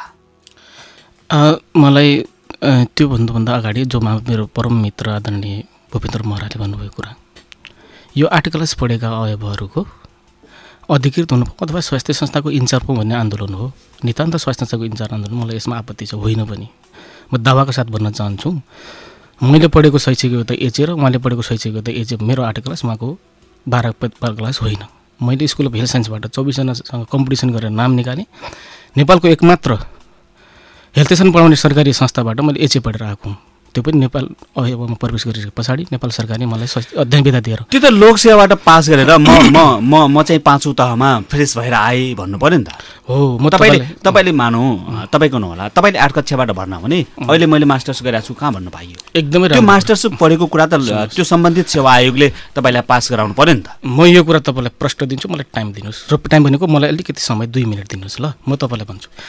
मलाई त्यो भन्नुभन्दा अगाडि जो मेरो परम मित्र आदरणीय भूपेन्द्र महराले भन्नुभएको कुरा, यो आर्टिकल्स पढेका अवयवहरूको अधिकृत हुनु अथवा स्वास्थ्य संस्थाको इन्चार्ज पो भन्ने आन्दोलन हो। नितान्त स्वास्थ्य संस्थाको इन्चार्ज आन्दोलन मलाई यसमा आपत्ति छ होइन पनि। म दावाको साथ भन्न चाहन्छु, मैले पढेको शैक्षिक योग्यता एचए र उहाँले पढेको शैक्षिक योग्यता एचए मेरो आर्टिकल्स उहाँको 12 क्लास होइन। मैले स्कुल अफ हेल्थ साइन्सबाट 24 जनासँग कम्पिटिसन गरेर नाम निकालेँ। नेपालको एकमात्र हेल्थ एसोसिएसन पढाउने सरकारी संस्थाबाट मैले एचए पढेर आएको हुँ। त्यो पनि नेपाल अवयवमा प्रवेश गरेपछि पछाडि नेपाल सरकारले मलाई अध्ययन विधा दिएर। त्यो त लोकसेवाबाट पास गरेर म चाहिँ 5औं तहमा फ्रेस भएर आएँ भन्नु पर्यो नि त। हो, म तपाईँले मानौँ तपाईँको नहोला, तपाईँले 8 कक्षाबाट भर्ना भने अहिले मैले मास्टर्स गरेको छु कहाँ भन्नु पाइयो? एकदमै त्यो मास्टर्स पढेको कुरा त त्यो सम्बन्धित सेवा आयोगले तपाईँलाई पास गराउनु पर्यो नि त। म यो कुरा तपाईँलाई प्रश्न दिन्छु, मलाई टाइम दिनुहोस्। र टाइम भनेको मलाई अलिकति समय 2 मिनट दिनुहोस् ल। म तपाईँलाई भन्छु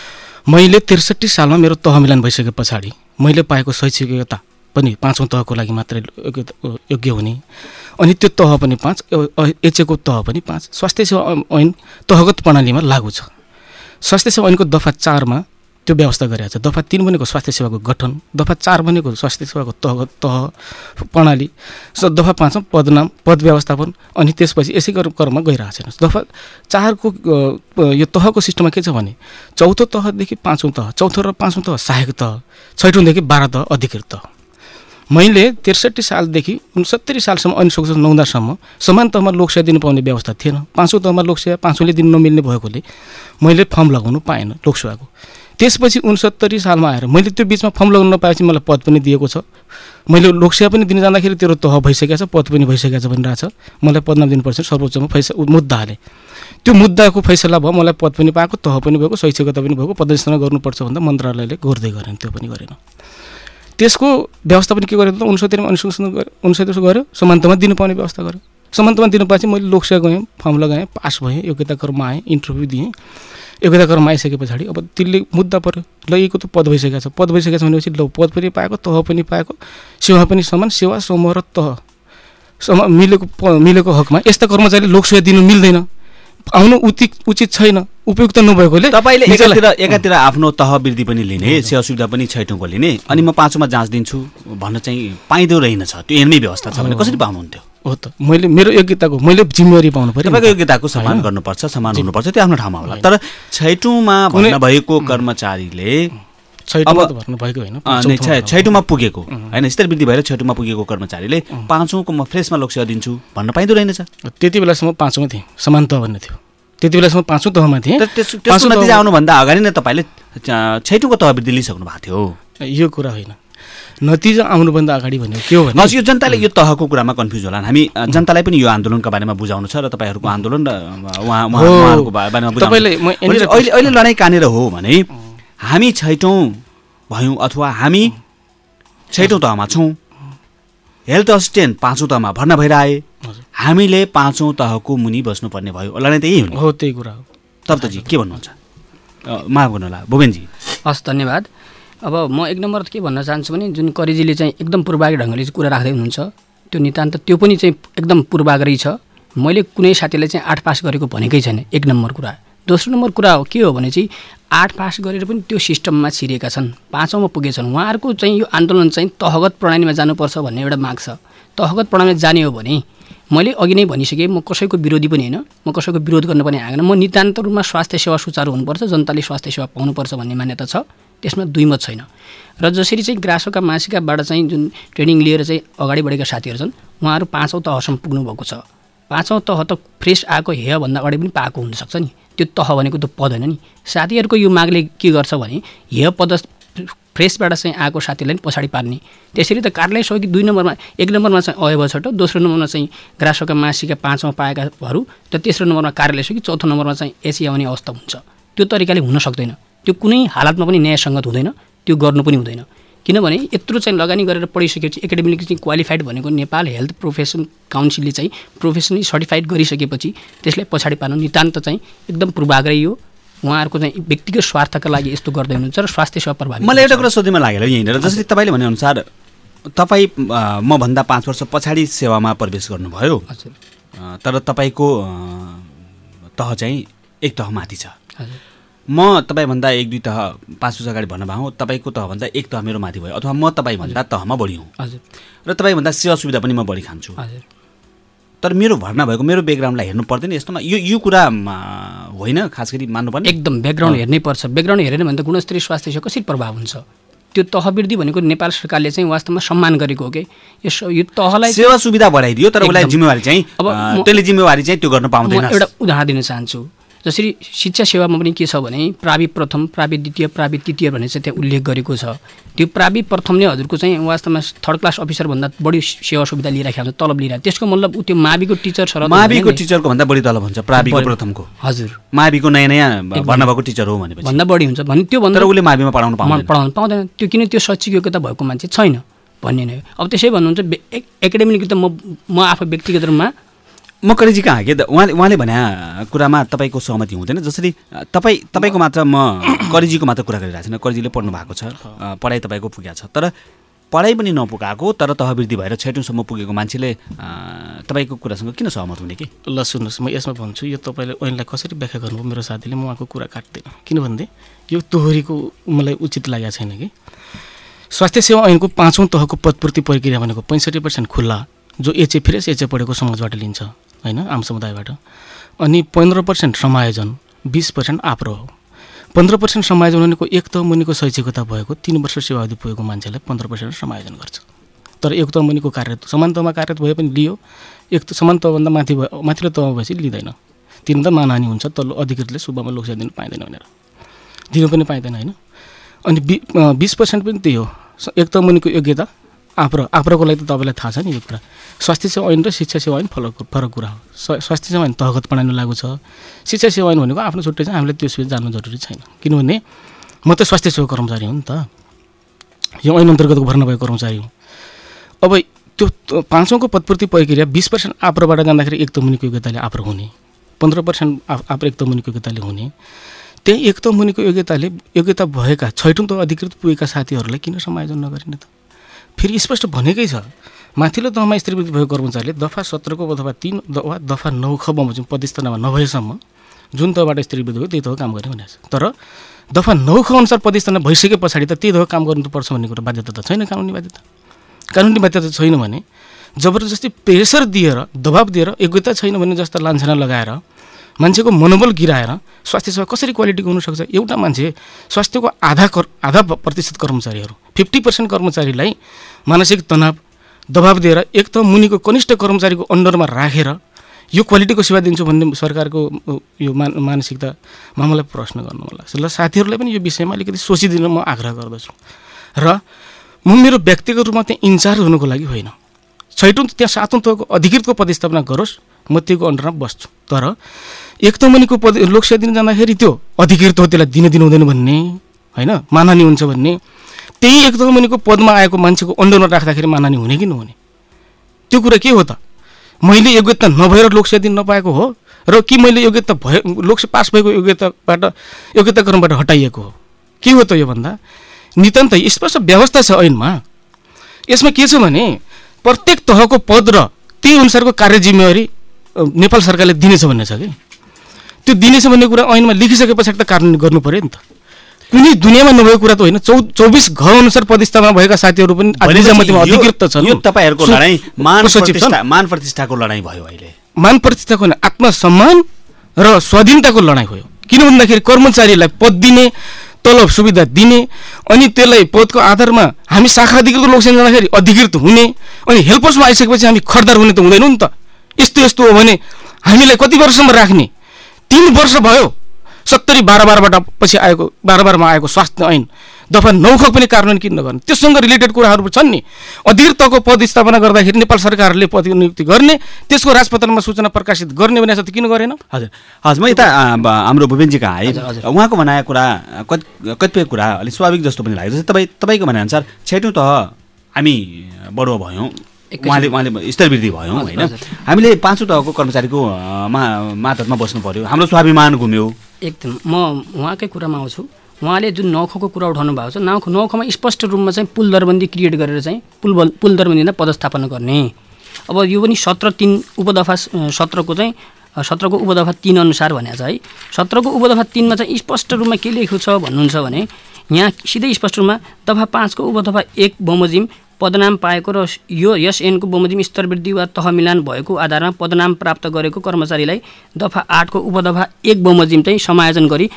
मैले 63 सालमा मेरो तह मिलान भइसके पछाडि मैले पाएको शैक्षिक योग्यता पनि 5औं तहको लागि मात्रै योग्य हुने, अनि त्यो तह पनि 5, एचएको तह पनि 5 स्वास्थ्य सेवा ऐन तहगत प्रणालीमा लागू छ। स्वास्थ्य सेवा ऐनको दफा 4 मा त्यो व्यवस्था गरिएको छ। दफा 3 भनेको स्वास्थ्य सेवाको गठन, दफा 4 भनेको स्वास्थ्य सेवाको तह प्रणाली, दफा 5 मा पदनाम पद व्यवस्थापन, अनि त्यसपछि यसै क्रममा गइरहेको छैन। दफा 4 को यो तहको सिस्टममा के छ भने चौथो तहदेखि 5औं तह, चौथो र 5औं तह सहायक तह, 6औंदेखि 12 तह अधिकृत तह। मैले 63 सालदेखि 69 सालसम्म ऐन संशोधन नहुँदासम्म समान तहमा लोकसेवा दिनु पाउने व्यवस्था थिएन। 5औं तहमा लोकसेवा 5औंले दिन नमिल्ने भएकोले मैले फर्म लगाउनु पाएन लोकसेवाको। त्यसपछि 69 सालमा आएर मैले त्यो बिचमा फर्म लगाउन नपाएपछि मलाई पद पनि दिएको छ। मैले लोकसेवा पनि दिन जाँदाखेरि तेरो तह भइसकेको छ, पद पनि भइसकेको छ भनिरहेछ। मलाई पदनाम दिनुपर्छ, सर्वोच्चमा मुद्दा हालेँ। त्यो मुद्दाको फैसला भयो, मलाई पद पनि पाएको, तह पनि भएको, शैक्षिकता पनि भएको, पदस्थापना गर्नुपर्छ भन्दा मन्त्रालयले गर्दै गरेन, त्यो पनि गरेन। त्यसको व्यवस्थापन के गरेको त 69 मा अनुसंधान गर्यो, समान्तमा दिनु पाउने व्यवस्था गर्यो। समान्तमा दिनु पाएपछि मैले लोकसेवा गएँ, फर्म लगाएँ, पास भएँ, योग्यता क्रममा आएँ, इन्टरभ्यू दिएँ। योग्यता क्रममा आइसके पछाडि अब त्यसले मुद्दा पर्यो, ल यीको त पद भइसकेको छ, पद भइसकेको छ भनेपछि ल पद पनि पाएको, तह पनि पाएको, सेवा पनि समान, सेवा समूह र तह मिलेको हकमा यस्ता कर्मचारीले लोकसेवा दिनु मिल्दैन, आउनु उचित छैन, उपयुक्त नभएकोले तपाईले एकातिर आफ्नो तह वृद्धि पनि लिने, सेवा सुविधा पनि 6औंको लिने, अनि म 5औंमा जाँच दिन्छु भन्न चाहिँ पाइँदो रहेनछ। त्यो हेर्नै व्यवस्था छ भने कसरी पाउनुहुन्थ्यो? हो त मैले मेरो योग्यताको मैले जिम्मेवारी पाउनु पर्यो। तपाईको योग्यताको सम्मान गर्नुपर्छ, सम्मान हुनुपर्छ, त्यो आफ्नो ठाउँमा होला। तर 6औंमा भन्न भएको कर्मचारीले भर्नु भएको हैन, 6औंमा पुगेको हैन, स्तर वृद्धि भएर 6औंमा पुगेको कर्मचारीले 5औंको म फ्रेसमा लोकसेवा दिन्छु भन्न पाइँदो रहेनछ। त्यति बेलासम्म 5औंमा थिएँ, समान तह भन्ने थियो। त्यति बेलासम्म 5औं तहमा थिएँ। त्यसको नतिजा आउनुभन्दा अगाडि नै तपाईले 6औंको तह वृद्धि लिइसक्नु भएको थियो। यो कुरा होइन, नतिजा आउनुभन्दा अगाडि भनेको के हो भने यो जनताले यो तहको कुरामा कन्फ्युज होला। हामी जनतालाई पनि यो आन्दोलनका बारेमा बुझाउनु छ र तपाईहरुको आन्दोलन र उहाँहरुको बारेमा बुझाउनु। अहिले लडाई कानेर हो भने हामी 6औं भयौं अथवा हामी 6औं तहमा छौं, हेल्थ असिस्टेन्ट 5औं तहमा भर्ना भइराए, हामीले 5औं तहको मुनि बस्नुपर्ने भयो। लडाई त यही हो नि। हो, त्यही कुरा हो। तप्तजी के भन्नुहुन्छ? माफ गर्नु होला भुवेनजी। हस्, धन्यवाद। अब म एक नम्बर के भन्न चाहन्छु भने जुन करिजीले चाहिँ एकदम पूर्वाग्रही ढङ्गले कुरा राख्दै हुनुहुन्छ त्यो नितान्त त्यो पनि चाहिँ एकदम पूर्वाग्रही छ। मैले कुनै साथीले चाहिँ 8 पास गरेको भनेकै छैन, एक नम्बर कुरा। दोस्रो नम्बर कुरा हो के हो भने चाहिँ 8 पास गरेर पनि त्यो सिस्टममा छिरेका छन्, 5औंमा पुगेछन्। उहाँहरूको चाहिँ यो आन्दोलन चाहिँ तहगत प्रणालीमा जानुपर्छ भन्ने एउटा माग छ। तहगत प्रणालीमा जाने हो भने मैले अघि नै भनिसकेँ, म कसैको विरोधी पनि होइन, म कसैको विरोध गर्न पनि आएन। म नितान्त रूपमा स्वास्थ्य सेवा सुचारू हुनुपर्छ, जनताले स्वास्थ्य सेवा पाउनुपर्छ भन्ने मान्यता छ, त्यसमा दुई मत छैन। र जसरी चाहिँ ग्राहकका मासिकाबाट चाहिँ जुन ट्रेनिङ लिएर चाहिँ अगाडि बढेका साथीहरू छन् उहाँहरू 5औं तहसम्म पुग्नु भएको छ। 5औं तह त फ्रेस आएको हेभन्दा अगाडि पनि पाएको हुनसक्छ नि, त्यो तह भनेको त पद होइन नि। साथीहरूको यो मागले के गर्छ भने हे पद फ्रेसबाट चाहिँ आएको साथीलाई पनि पछाडि पार्ने। त्यसरी त कार्यालय सहयोगी 2 नम्बरमा, 1 नम्बरमा चाहिँ अयवछट, दोस्रो नम्बरमा चाहिँ ग्राहकका मासिका 5औं पाएकाहरू र तेस्रो नम्बरमा कार्यालय सहयोगी, चौथो नम्बरमा चाहिँ एसी आउने अवस्था हुन्छ। त्यो तरिकाले हुन सक्दैन, त्यो कुनै हालतमा पनि न्यायसङ्गत हुँदैन, त्यो गर्नु पनि हुँदैन। किनभने यत्रो चाहिँ लगानी गरेर पढिसकेपछि एकाडेमिक चाहिँ क्वालिफाइड भनेको नेपाल हेल्थ प्रोफेसन काउन्सिलले चाहिँ प्रोफेसनली सर्टिफाइड गरिसकेपछि त्यसलाई पछाडि पार्नु नितान्त चाहिँ एकदम पूर्वाग्रही हो। उहाँहरूको चाहिँ व्यक्तिगत स्वार्थका लागि यस्तो गर्दै हुनुहुन्छ र स्वास्थ्य सेवा प्रभावित। मलाई एउटा कुरा सोध्नमा लागेर यहीँनिर, जसरी तपाईँले भनेअनुसार तपाईँ मभन्दा 5 वर्ष पछाडि सेवामा प्रवेश गर्नुभयो, तर तपाईँको तह चाहिँ एक तह माथि छ। म तपाईँभन्दा 1-2 तह 5 वर्ष अगाडि भन्न भाउ, तपाईँको तहभन्दा एक तह मेरो माथि भयो, अथवा म तपाईँभन्दा तहमा बढी हुँ र तपाईँभन्दा सेवा सुविधा पनि म बढी खान्छु, तर मेरो भर्ना भएको मेरो ब्याकग्राउन्डलाई हेर्नु पर्दैन यस्तोमा? यो कुरा होइन, खास गरी मान्नुपर्ने एकदम ब्याकग्राउन्ड हेर्नै पर्छ। ब्याकग्राउन्ड हेरेन भने त गुणस्तरीय स्वास्थ्य सेवा कसरी प्रभाव हुन्छ? त्यो तहवृद्धि भनेको नेपाल सरकारले चाहिँ वास्तवमा सम्मान गरेको हो कि यो तहलाई सेवा सुविधा बढाइदियो, तर उसलाई जिम्मेवारी चाहिँ त्यसले जिम्मेवारी चाहिँ त्यो गर्न पाउँदैन। एउटा उदाहरण दिन चाहन्छु। जसरी शिक्षा सेवामा पनि के छ भने प्रावि प्रथम, प्रावि द्वितीय, प्रावि तृतीय भनेर चाहिँ त्यहाँ उल्लेख गरेको छ। त्यो प्रावि प्रथमले हजुरको चाहिँ वास्तवमा 3rd क्लास अफिसरभन्दा बढी सेवा सुविधा लिइराखेको हुन्छ, तलब लिइरहेको। त्यसको मतलब त्यो माविको टिचर छ र माविको टिचरको भन्दा बढी तलब हुन्छ प्राविको प्रथमको। हजुर, माविको नयाँ भर्ना भएको टिचर हो भनेपछि भन्दा बढी हुन्छ भने त्यो भन्दा उसले माविमा पढाउनु पाउँदैन। त्यो किन त्यो शैक्षिक योग्यता भएको मान्छे छैन भन्ने नै हो। अब त्यसै भन्नुहुन्छ एकाडेमिक त म आफू व्यक्तिगत रूपमा म करिजी कहाँ के उहाँले भने कुरामा तपाईँको सहमति हुँदैन? जसरी तपाईँको मात्र म करिजीको मात्र कुरा गरिरहेको छैन, करिजीले पढ्नु भएको छ, पढाइ तपाईँको पुगेको छ, तर पढाइ पनि नपुगाएको तर तहवृद्धि भएर 6औँसम्म पुगेको मान्छेले तपाईँको कुरासँग किन सहमत हुने कि? ल सुन्नुहोस्, म यसमा भन्छु, यो तपाईँले ऐनलाई कसरी व्याख्या गर्नुभयो मेरो साथीले, म उहाँको कुरा काट्दैन। किनभने यो दोहोरीको मलाई उचित लागेको छैन कि स्वास्थ्य सेवा ऐनको 5औं तहको पदपूर्ति प्रक्रिया भनेको 65% खुल्ला, जो एचए फ्रेस एचए पढेको समाजबाट लिन्छ होइन, आम समुदायबाट, अनि 15% समायोजन, 20% आप्रो हो। 15% समायोजन भनेको एक तह मुनिको शैक्षिकता भएको 3 वर्ष सेवावधि पुगेको मान्छेलाई 15% समायोजन गर्छ। तर एक तह मुनिको कार्यरत समान तहमा कार्यरत भए पनि लियो, एक समान तहभन्दा माथिल्लो तहमा भएपछि लिँदैन। तिन त मानहानि हुन्छ, तल्लो अधिकृतले सुब्बामा लोकसेवा दिनु पाइँदैन भनेर दिनु पनि पाइँदैन होइन। अनि 20% पनि त्यही हो, एक तह मुनिको योग्यता आप्रोको लागि त तपाईँलाई थाहा छ नि यो कुरा। स्वास्थ्य सेवा ऐन र शिक्षा सेवा ऐन फरक कुरा हो। स्वास्थ्य सेवा ऐन तहगत प्रणाली लागू छ, शिक्षा सेवा ऐन भनेको आफ्नो छुट्टै छ, हामीले त्यसपछि जान्नु जरुरी छैन। किनभने म त स्वास्थ्य सेवा कर्मचारी हुँ नि त, यो ऐन अन्तर्गतको भर्ना भएको कर्मचारी हुँ। अब त्यो 5औँको पदपूर्ति प्रक्रिया 20% आप्रोबाट जाँदाखेरि एक तह मुनिको योग्यताले आप्रो हुने, 15% आप्रो एक तह मुनिको योग्यताले हुने। त्यही एक तह मुनिको योग्यता भएका 6औँ तह अधिकृत पुगेका साथीहरूलाई किन समायोजन नगरिने त? फेरि स्पष्ट भनेकै छ, माथिल्लो तहमा स्थिरीवृत्ति भएको कर्मचारीले दफा 17 अथवा 3 वा दफा 9 ख बमोजिम पदस्थानमा नभएसम्म जुन तहबाट स्थिरीवृत्ति भयो त्यही तह काम गर्ने भनेको छ। तर दफा 9 ख अनुसार पदस्थान भइसके पछाडि त त्यही तह काम गर्नुपर्छ भन्ने कुरा बाध्यता त छैन, कानुनी बाध्यता। कानुनी बाध्यता छैन भने जबरजस्ती प्रेसर दिएर दबाब दिएर योग्यता छैन भन्ने जस्ता लान्छना लगाएर मान्छेको मनोबल गिराएर स्वास्थ्य सेवा कसरी क्वालिटीको हुनसक्छ? एउटा मान्छे स्वास्थ्यको आधा प्रतिशत कर्मचारीहरू 50% कर्मचारीलाई मानसिक तनाव दबाब दिएर एक त मुनिको कनिष्ठ कर्मचारीको अन्डरमा राखेर यो क्वालिटीको सेवा दिन्छु भन्ने सरकारको यो मानसिकतामा मलाई प्रश्न गर्नु मन लाग्छ। ल साथीहरूलाई पनि यो विषयमा अलिकति सोचिदिन म आग्रह गर्दछु। र म मेरो व्यक्तिगत रूपमा त्यहाँ इन्चार्ज हुनुको लागि होइन, 6औँ त्यहाँ 7औँ तहको अधिकृतको पदस्थापना गरोस्, म त्योको अन्डरमा बस्छु। तर एक तह मुनिको लोकसेवा दिन जाँदाखेरि त्यो अधिकृत हो, त्यसलाई दिनु हुँदैन भन्ने होइन, मानहानि हुन्छ भन्ने, त्यही एक तह मुनिको पदमा आएको मान्छेको अन्डरमा राख्दाखेरि मानहानि हुने कि नहुने? त्यो कुरा के हो त? मैले योग्यता नभएर लोकसेवा दिन नपाएको हो र कि मैले योग्यता लोकसेवा पास भएको योग्यता क्रमबाट हटाइएको हो? के हो त यो भन्दा नितान्त स्पष्ट व्यवस्था छ ऐनमा। यसमा के छ भने प्रत्येक तहको पद र त्यही अनुसारको कार्य जिम्मेवारी नेपाल सरकारले दिनेछ भन्ने छ कि त्यो दिनेछ भन्ने कुरा ऐनमा लेखिसके पछाडि त कार्यान्वयन गर्नु पर्यो नि त। कुनै दुनियाँमा नभएको कुरा त होइन। 24 घ अनुसार पदस्थापना भएका साथीहरू पनि अधिकृत त छन्। यो तपाईहरुको लडाई मान प्रतिष्ठाको लडाई भयो। अहिले मान प्रतिष्ठाको होइन, आत्मसम्मान र स्वाधीनताको लडाई भयो। किन भन्दाखेरि कर्मचारीलाई पद दिने, तलब सुविधा दिने, अनि त्यसलाई पदको आधारमा हामी शाखा अधिकृतको लोकसेवा जाँदाखेरि अधिकृत हुने, अनि हेल्पर्समा आइसकेपछि हामी खर्दार हुने त हुँदैनौँ नि त। यस्तो हो भने हामीलाई कति वर्षसम्म राख्ने? 3 वर्ष भयो 70-12 पछि आएको 12-12मा आएको स्वास्थ्य ऐन दफा 9 खक पनि कार्यान्वयन किन नगर्ने? त्यससँग रिलेटेड कुराहरू छन् नि। अधिकृतको पद स्थापना गर्दाखेरि नेपाल सरकारले पद नियुक्ति गर्ने, त्यसको राजपत्रमा सूचना प्रकाशित गर्ने भनेको त किन गरेन? हजुर म यता हाम्रो भूपेनजीका आए, उहाँको भनाएको कुरा कतिपय कुरा अलिक स्वाभाविक जस्तो पनि लाग्यो। जस्तै तपाईँको भनाइअनुसार 6औँ तह हामी बढुवा भयौँ, उहाँले स्तरवृद्धि भयौँ होइन, हामीले 5औँ तहको कर्मचारीको मातहतमा बस्नु पर्यो, हाम्रो स्वाभिमान घुम्यो। एकदम म उहाँकै कुरामा आउँछु। उहाँले जुन 9 खको कुरा उठाउनु भएको छ, 9 खमा स्पष्ट रूपमा चाहिँ पुल दरबन्दी क्रिएट गरेर चाहिँ पुल दरबन्दी पदस्थापना गर्ने। अब यो पनि 17(3) उपदफा 17को चाहिँ 17को उपदफा 3 अनुसार भनेको छ है। 17को उपदफा 3 मा चाहिँ स्पष्ट रूपमा के लेखेको छ भन्नुहुन्छ भने यहाँ सिधै स्पष्ट रूपमा दफा 5 को उपदफा 1 बमोजिम पदनाम पाएको र यस ऐनको बमोजिम स्तरवृद्धि वा तह मिलान भएको आधारमा पदनाम प्राप्त गरेको कर्मचारीलाई दफा 8 को उपदफा 1 बमोजिम चाहिँ समायोजन गरी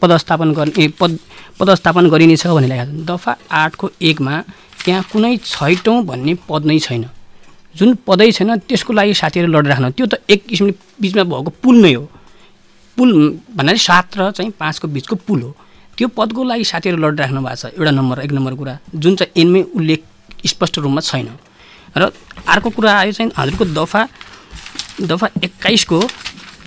पदस्थापन गरिनेछ भन्ने लेखेको छ। दफा 8 को 1 मा त्यहाँ कुनै 6औँ भन्ने पद नै छैन। जुन पदै छैन त्यसको लागि साथीहरू लडिराख्नु, त्यो त एक किसिमले बिचमा भएको पुल नै हो। पुल भन्नाले 7 र चाहिँ 5 को बिचको पुल हो। त्यो पदको लागि साथीहरू लडिराख्नु भएको छ। एउटा नम्बर 1 नम्बर कुरा जुन चाहिँ ऐनमै उल्लेख स्पष्ट रूपमा छैन। र अर्को कुरा आयो चाहिँ हजुरको दफा 21 को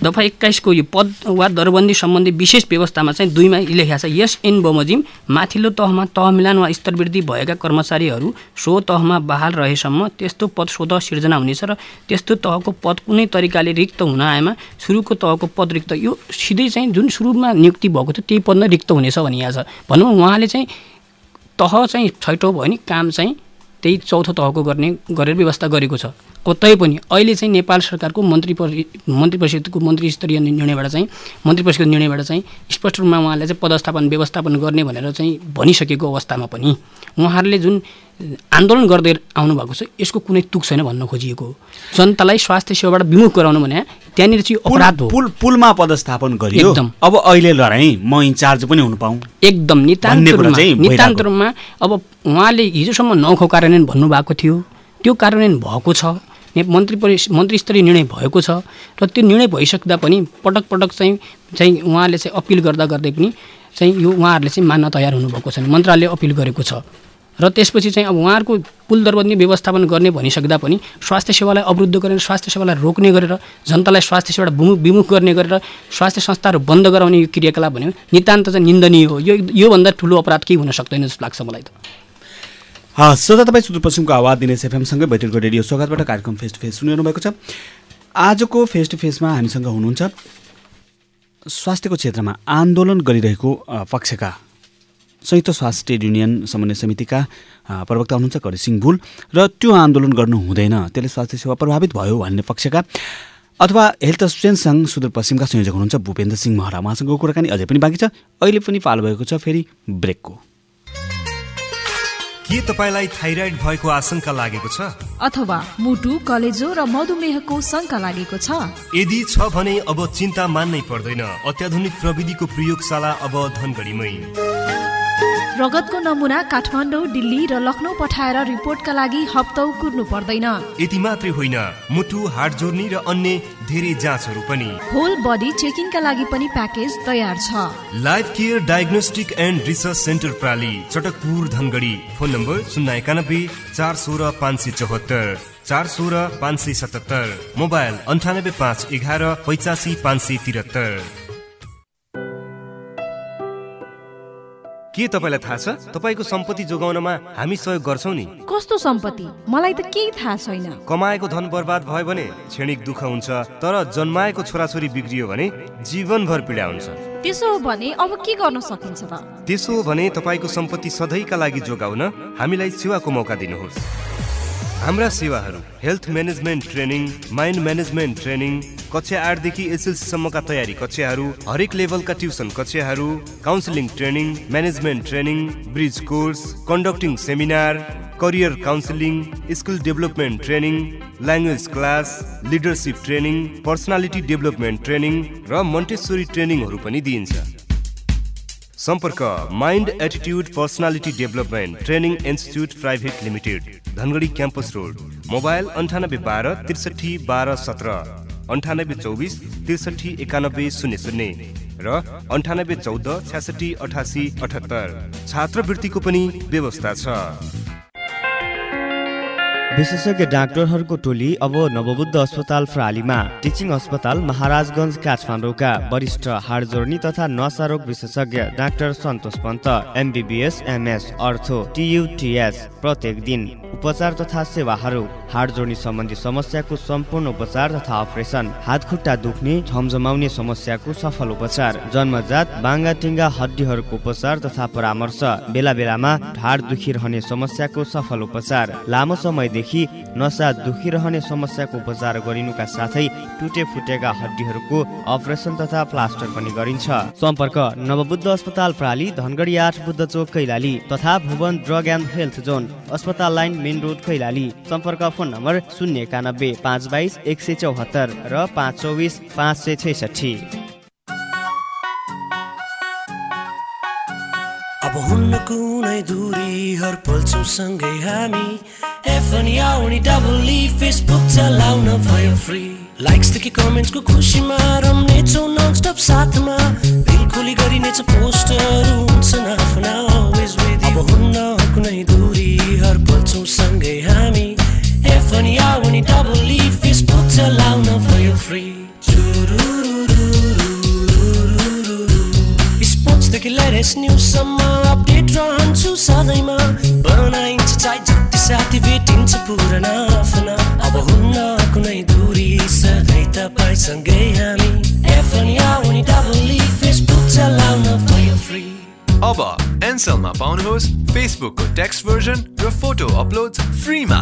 दफा 21 को यो पद वा दरबन्दी सम्बन्धी विशेष व्यवस्थामा चाहिँ 2 मा लेखेको छ यस एन बमोजिम माथिल्लो तहमा तहमिलान वा स्तरवृद्धि भएका कर्मचारीहरू सो तहमा बहाल रहेसम्म त्यस्तो पद स्वतः सिर्जना हुनेछ र त्यस्तो तहको पद कुनै तरिकाले रिक्त हुन आएमा सुरुको तहको पद रिक्त यो सिधै चाहिँ जुन सुरुमा नियुक्ति भएको थियो त्यही पद नै रिक्त हुनेछ भनिएको छ। भनौँ उहाँले चाहिँ तह चाहिँ 6औं भयो नि काम चाहिँ त्यही 4थो तहको गरेर व्यवस्था गरेको छ। अब तैपनि अहिले चाहिँ नेपाल सरकारको मन्त्री परिषदको मन्त्री स्तरीय निर्णयबाट चाहिँ स्पष्ट रूपमा उहाँले चाहिँ पदस्थापन व्यवस्थापन गर्ने भनेर चाहिँ भनिसकेको अवस्थामा पनि उहाँहरूले जुन आन्दोलन गर्दै आउनु भएको छ यसको कुनै तुक छैन भन्न खोजिएको हो। जनतालाई स्वास्थ्य सेवाबाट विमुख गराउनु भने त्यहाँनिर चाहिँ अपराध हो। पुलमा पदस्थापन गरियो अब अहिले लडाई म इन्चार्ज पनि हुन पाऊँ एकदम नितान्त रूपमा। अब उहाँले हिजोसम्म 9 कार्यान्वयन भन्नुभएको थियो त्यो कार्यान्वयन भएको छ मन्त्री स्तरीय निर्णय भएको छ र त्यो निर्णय भइसक्दा पनि पटक चाहिँ उहाँले चाहिँ अपिल गर्दा पनि चाहिँ यो उहाँहरूले चाहिँ मान्न तयार हुनुभएको छैन। मन्त्रालयले अपिल गरेको छ र त्यसपछि चाहिँ अब उहाँहरूको पुल दरबन्दी व्यवस्थापन गर्ने भनिसक्दा पनि स्वास्थ्य सेवालाई अवरुद्ध गरेर स्वास्थ्य सेवालाई रोक्ने गरेर जनतालाई स्वास्थ्य सेवाबाट विमुख गर्ने गरेर स्वास्थ्य संस्थाहरू बन्द गराउने यो क्रियाकलाप भन्यो नितान्त चाहिँ निन्दनीय हो। योभन्दा ठुलो अपराध केही हुन सक्दैन जस्तो लाग्छ मलाई त। श्रोता तपाईँ सुदूरपश्चिमको आवाज दिनेश एफएमसँगै बैतलको रेडियो स्वागतबाट कार्यक्रम फेस टु फेस सुनिरहनु भएको छ। आजको फेस टु फेसमा हामीसँग हुनुहुन्छ स्वास्थ्यको क्षेत्रमा आन्दोलन गरिरहेको पक्षका संयुक्त स्वास्थ्य ट्रेड युनियन समन्वय समितिका प्रवक्ता हुनुहुन्छ करिसिंह भुल र त्यो आन्दोलन गर्नु हुँदैन त्यसले स्वास्थ्य सेवा प्रभावित भयो भन्ने पक्षका अथवा हेल्थ एसोसिएसन सङ्घ सुदूरपश्चिमका संयोजक हुनुहुन्छ भूपेन्द्र सिंह महरा। उहाँसँगको कुराकानी अझै पनि बाँकी छ, अहिले पनि पालो भएको छ फेरि ब्रेकको। के तपाईलाई थाइराइड भएको आशंका लागेको छ अथवा मुटु कलेजो र मधुमेहको शंका लागेको छ? यदि छ भने अब चिन्ता मान्नै पर्दैन। अत्याधुनिक प्रविधिको प्रयोगशाला अब धनगढीमै। रगतको नमुना काठमाडौँ, दिल्ली र लखनऊ पठाएर रिपोर्टका लागि हप्तौ कुर्नु पर्दैन। यति मात्रै होइन, मुटु, हार्ट जोर्नी र अन्य धेरै जाँचहरू पनि। होल बडी चेकिङका लागि पनि प्याकेज तयार छ। Life care diagnostic and research centre प्राली, Chatakpur, Dhangadhi. Phone number 091 416 574 416 577, mobile 98 511 85 573। के तपाईलाई थाहा छ तपाईको सम्पत्ति जोगाउनमा हामी सहयोग गर्छौं नि? कस्तो सम्पत्ति? मलाई त केही थाहा छैन। कमाएको धन बर्बाद भयो भने क्षणिक दुःख हुन्छ, तर जन्माएको छोराछोरी बिग्रियो भने जीवनभर पीडा हुन्छ। त्यसो हो भने अब के गर्न सकिन्छ त? त्यसो हो भने तपाईको सम्पत्ति सधैँका लागि जोगाउन हामीलाई सेवाको मौका दिनुहोस्। हाम्रा सेवाहरू health management training, mind management training, कक्षा 8 देखि एसएलसी सम्मका तयारी कक्षाहरू, हरेक लेभलका ट्युसन कक्षाहरू, counselling training, management training, bridge course, conducting seminar, career counselling, skill development training, language class, leadership training, personality development training र मन्टेसोरी ट्रेनिङहरू पनि दिइन्छ। सम्पर्क mind attitude personality development training institute private limited, Dhangadhi campus road. Mobile 9812 63 12 17, 9824 63 91 00 र 9814 66 88 78। छात्रवृत्तिको पनि व्यवस्था छ। विशेषज्ञ डाक्टरहरूको टोली अब नवबुद्ध अस्पताल प्रालीमा। टिचिङ अस्पताल महाराजगञ्ज काठमाडौँका वरिष्ठ हाड जोर्नी तथा नसा रोग विशेषज्ञ doctor Santosh Pant, MBBS MS अर्थो TUTS, प्रत्येक दिन उपचार तथा सेवाहरू। हाड जोर्नी सम्बन्धी समस्याको सम्पूर्ण उपचार तथा अपरेसन, हात खुट्टा दुख्ने झमझमाउने समस्याको सफल उपचार, जन्मजात बाङ्गा टिङ्गा हड्डीहरूको उपचार तथा परामर्श, बेला बेलामा ढाड दुखिरहने समस्याको सफल उपचार, लामो समयदेखि नसा दुखिरहने समस्याको उपचार गरिनुका साथै टुटे फुटेका हड्डीहरूको अपरेसन तथा प्लास्टर पनि गरिन्छ। सम्पर्क नवबुद्ध अस्पताल प्राली, धनगढी 8 बुद्ध चोक कैलाली तथा Bhuwan drug and health zone, अस्पताल लाइन मेन रोड कैलाली। सम्पर्क फोन नम्बर 091 522 174 र 524 566। अब हुन्न कुनै दूरी, हर पल छौं सँगै हामी। एफएनई आउने डबल फेसबुक चलाउन भयो फ्री। लाइक्सदेखि कमेन्ट्सको खुसीमा रम्नेछौँ ननस्टप साथमा। दिल खोली गरिनेछ पोस्टहरू हुन्छन् आफ्ना always with you। अब हुन्न कुनै दूरी, हर पल छौं सँगै हामी। एफएनई आउने डबल फेसबुक चलाउन भयो फ्री। स्पोर्ट्सदेखि लेटेस्ट न्युजसम्म अपडेट रहन्छु सधैँमा बनाइन्छ चाहे जति साथी भेटिन्छ पुराना आफ्ना अब हुन्न कुनै दूरी सधैँ तपाईँसँगै हामी FNYAUNI फेसबुक चलाउन भयो फ्री अब एनसेलमा पाउनुहोस् फेसबुकको टेक्स्ट भर्जन र फोटो अपलोड फ्रीमा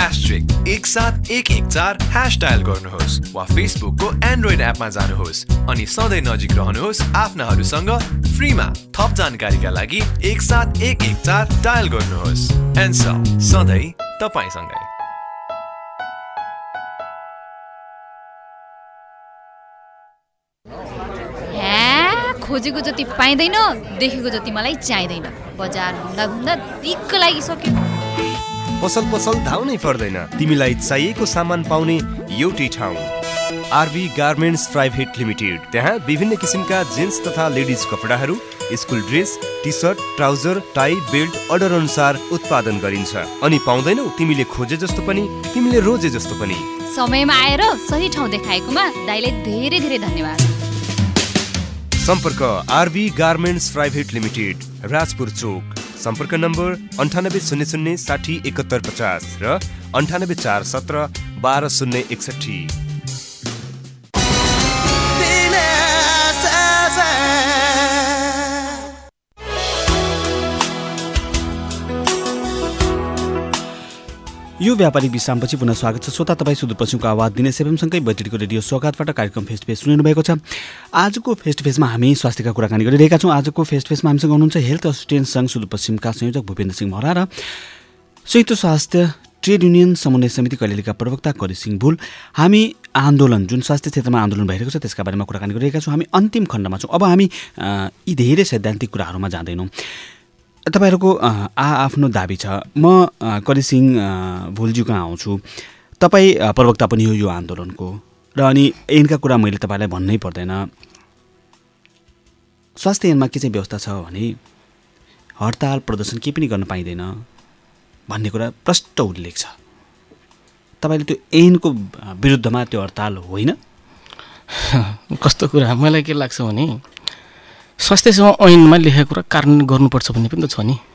#17114 # डायल गर्नुहोस् वा फेसबुकको एन्ड्रोइड एपमा जानुहोस् अनि सधैँ नजिक रहनुहोस् आफ्नाहरूसँग फ्रीमा थप जानकारीका लागि 17114 डायल गर्नुहोस् एनसेल सधैँ तपाईसँगै खोजेको जति पाइँदैन देखेको जति मलाई चाहिँदैन बजार घुम्दा घुम्दा दिक्क लागिसक्यो पसल धाउनै पर्दैन तिमीलाई चाहिएको सामान पाउने एउटै ठाउँ आरबी गार्मेन्ट्स प्राइभेट लिमिटेड त्यहाँ विभिन्न किसिमका जेन्ट्स तथा लेडिज कपडाहरू school dress T shirt trouser tie belt order अनुसार उत्पादन गरिन्छ अनि पाउँदैनौ तिमीले खोजे जस्तो पनि तिमीले रोजे जस्तो पनि समयमा आएर सही ठाउँ देखाएकोमा दाइले धेरै धेरै धन्यवाद सम्पर्क RB garments private limited Rajpur Chowk सम्पर्क नम्बर 9800 60 71 50 र 9847 12061 यो व्यापारिक विश्रामपछि पुनः स्वागत छ श्रोता तपाईँ सुदूरपश्चिमको आवाज दिने सेभमसँगै बैतडीको रेडियो स्वागतबाट कार्यक्रम फेस टु फेस सुनिनु भएको छ। आजको फेस टु फेसमा हामी स्वास्थ्यका कुराकानी गरिरहेका छौँ। आजको फेस टु फेसमा हामीसँग हुनुहुन्छ हेल्थ एसिस्टेन्ट सङ्घ सुदूरपश्चिमका संयोजक भूपेन्द्र सिंह महरा र संयुक्त स्वास्थ्य ट्रेड युनियन समन्वय समिति कैलालीका प्रवक्ता करि सिंह भुल। हामी आन्दोलन जुन स्वास्थ्य क्षेत्रमा आन्दोलन भइरहेको छ त्यसका बारेमा कुराकानी गरिरहेका छौँ। हामी अन्तिम खण्डमा छौँ। अब हामी यी धेरै सैद्धान्तिक कुराहरूमा जाँदैनौँ। तपाईहरूको आफ्नो दाबी छ। म करि सिंह भुलज्यू कहाँ आउँछु। तपाईँ प्रवक्ता पनि हो यो आन्दोलनको र अनि यिनका कुरा मैले तपाईँलाई भन्नै पर्दैन। स्वास्थ्य ऐनमा के चाहिँ व्यवस्था छ भने हडताल प्रदर्शन केही पनि गर्न पाइँदैन भन्ने कुरा प्रष्ट उल्लेख छ। तपाईँले त्यो ऐनको विरुद्धमा त्यो हडताल होइन? कस्तो कुरा मलाई के लाग्छ भने स्वास्थ्य सेवा ऐनमा लेखेको कुरा कार्यान्वयन गर्नुपर्छ भन्ने पनि त छ नि।